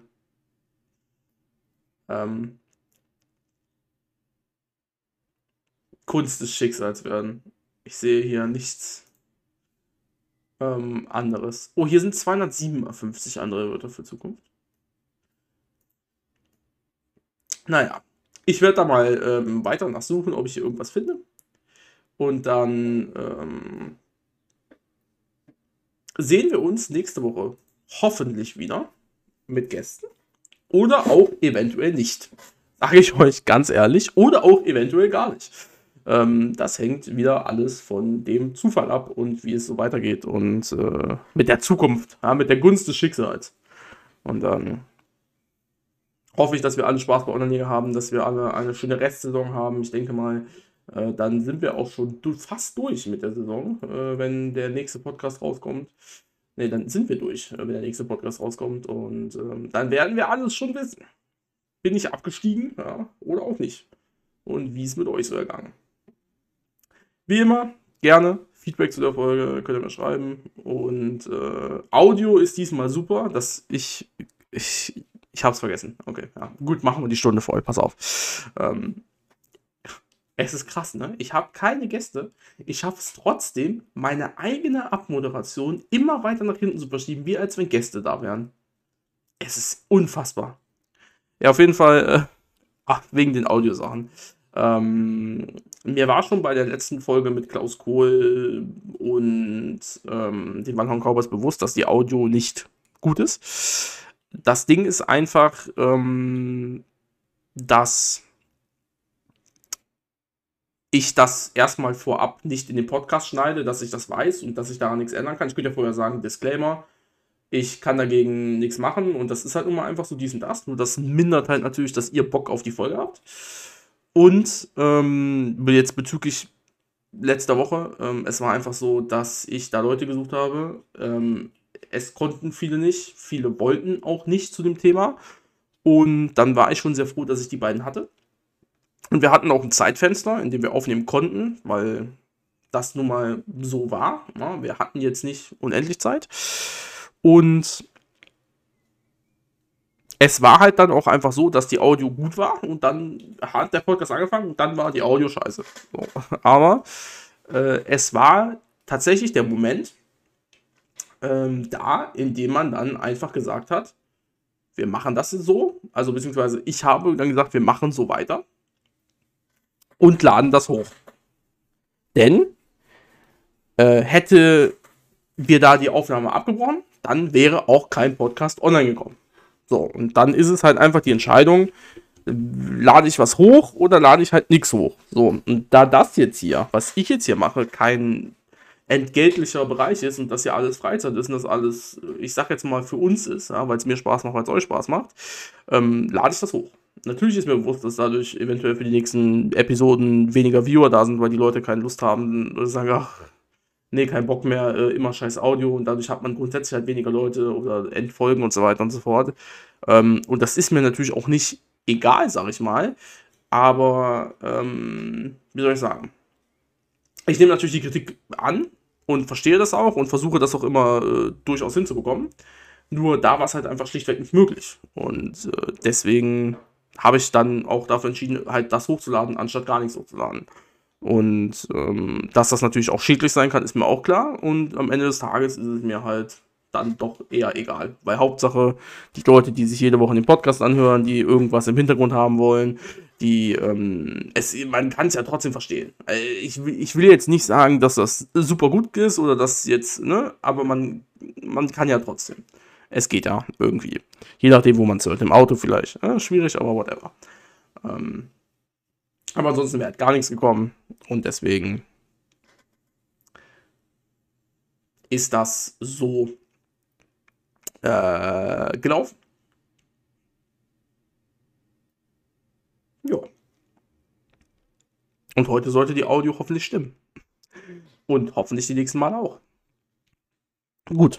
Kunst des Schicksals werden. Ich sehe hier nichts anderes. Oh, hier sind 257 andere Wörter für Zukunft. Naja, ich werde da mal weiter nachsuchen, ob ich hier irgendwas finde. Und dann sehen wir uns nächste Woche hoffentlich wieder mit Gästen. Oder auch eventuell nicht. Sage ich euch ganz ehrlich. Oder auch eventuell gar nicht. Das hängt wieder alles von dem Zufall ab und wie es so weitergeht. Und mit der Zukunft, ja, mit der Gunst des Schicksals. Und dann hoffe ich, dass wir alle Spaß bei Online haben, dass wir alle eine schöne Restsaison haben. Ich denke mal, dann sind wir auch schon fast durch mit der Saison, wenn der nächste Podcast rauskommt. Ne, dann sind wir durch, wenn der nächste Podcast rauskommt. Und dann werden wir alles schon wissen. Bin ich abgestiegen, ja, oder auch nicht. Und wie ist mit euch so ergangen? Wie immer, gerne Feedback zu der Folge, könnt ihr mir schreiben. Und Audio ist diesmal super. Ich hab's vergessen. Okay, ja. Gut, machen wir die Stunde voll. Pass auf. Es ist krass, ne? Ich habe keine Gäste. Ich schaffe es trotzdem, meine eigene Abmoderation immer weiter nach hinten zu verschieben, wie als wenn Gäste da wären. Es ist unfassbar. Ja, auf jeden Fall, wegen den Audiosachen. Mir war schon bei der letzten Folge mit Klaus Kohl und den Van Horn Cowboys bewusst, dass die Audio nicht gut ist. Das Ding ist einfach, dass ich das erstmal vorab nicht in den Podcast schneide, dass ich das weiß und dass ich daran nichts ändern kann. Ich könnte ja vorher sagen, Disclaimer, ich kann dagegen nichts machen und das ist halt nun mal einfach so dies und das. Nur das mindert halt natürlich, dass ihr Bock auf die Folge habt. Und jetzt bezüglich letzter Woche, es war einfach so, dass ich da Leute gesucht habe. Es konnten viele nicht, viele wollten auch nicht zu dem Thema. Und dann war ich schon sehr froh, dass ich die beiden hatte. Und wir hatten auch ein Zeitfenster, in dem wir aufnehmen konnten, weil das nun mal so war. Ja, wir hatten jetzt nicht unendlich Zeit. Und es war halt dann auch einfach so, dass die Audio gut war und dann hat der Podcast angefangen und dann war die Audio scheiße. So. Aber es war tatsächlich der Moment da, in dem man dann einfach gesagt hat, wir machen das so. Also beziehungsweise ich habe dann gesagt, wir machen so weiter. Und laden das hoch. Denn hätte wir da die Aufnahme abgebrochen, dann wäre auch kein Podcast online gekommen. So, und dann ist es halt einfach die Entscheidung, lade ich was hoch oder lade ich halt nichts hoch. So, und da das jetzt hier, was ich jetzt hier mache, kein entgeltlicher Bereich ist und das ja alles Freizeit ist und das alles, ich sag jetzt mal, für uns ist, ja, weil es mir Spaß macht, weil es euch Spaß macht, lade ich das hoch. Natürlich ist mir bewusst, dass dadurch eventuell für die nächsten Episoden weniger Viewer da sind, weil die Leute keine Lust haben oder sagen, ach, nee, kein Bock mehr, immer scheiß Audio und dadurch hat man grundsätzlich halt weniger Leute oder Endfolgen und so weiter und so fort. Und das ist mir natürlich auch nicht egal, sag ich mal. Aber, wie soll ich sagen? Ich nehme natürlich die Kritik an und verstehe das auch und versuche das auch immer durchaus hinzubekommen. Nur da war es halt einfach schlichtweg nicht möglich. Und deswegen habe ich dann auch dafür entschieden, halt das hochzuladen, anstatt gar nichts hochzuladen. Und dass das natürlich auch schädlich sein kann, ist mir auch klar. Und am Ende des Tages ist es mir halt dann doch eher egal. Weil Hauptsache, die Leute, die sich jede Woche den Podcast anhören, die irgendwas im Hintergrund haben wollen, man kann es ja trotzdem verstehen. Ich will jetzt nicht sagen, dass das super gut ist oder dass jetzt, ne, aber man kann ja trotzdem. Es geht ja irgendwie. Je nachdem, wo man es hört. Im Auto vielleicht. Schwierig, aber whatever. Aber ansonsten wäre halt gar nichts gekommen. Und deswegen ist das so gelaufen. Ja. Und heute sollte die Audio hoffentlich stimmen. Und hoffentlich die nächsten Mal auch. Gut.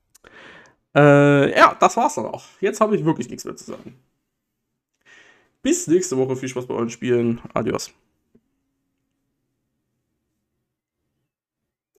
Ja, das war's dann auch. Jetzt habe ich wirklich nichts mehr zu sagen. Bis nächste Woche. Viel Spaß bei euren Spielen. Adios.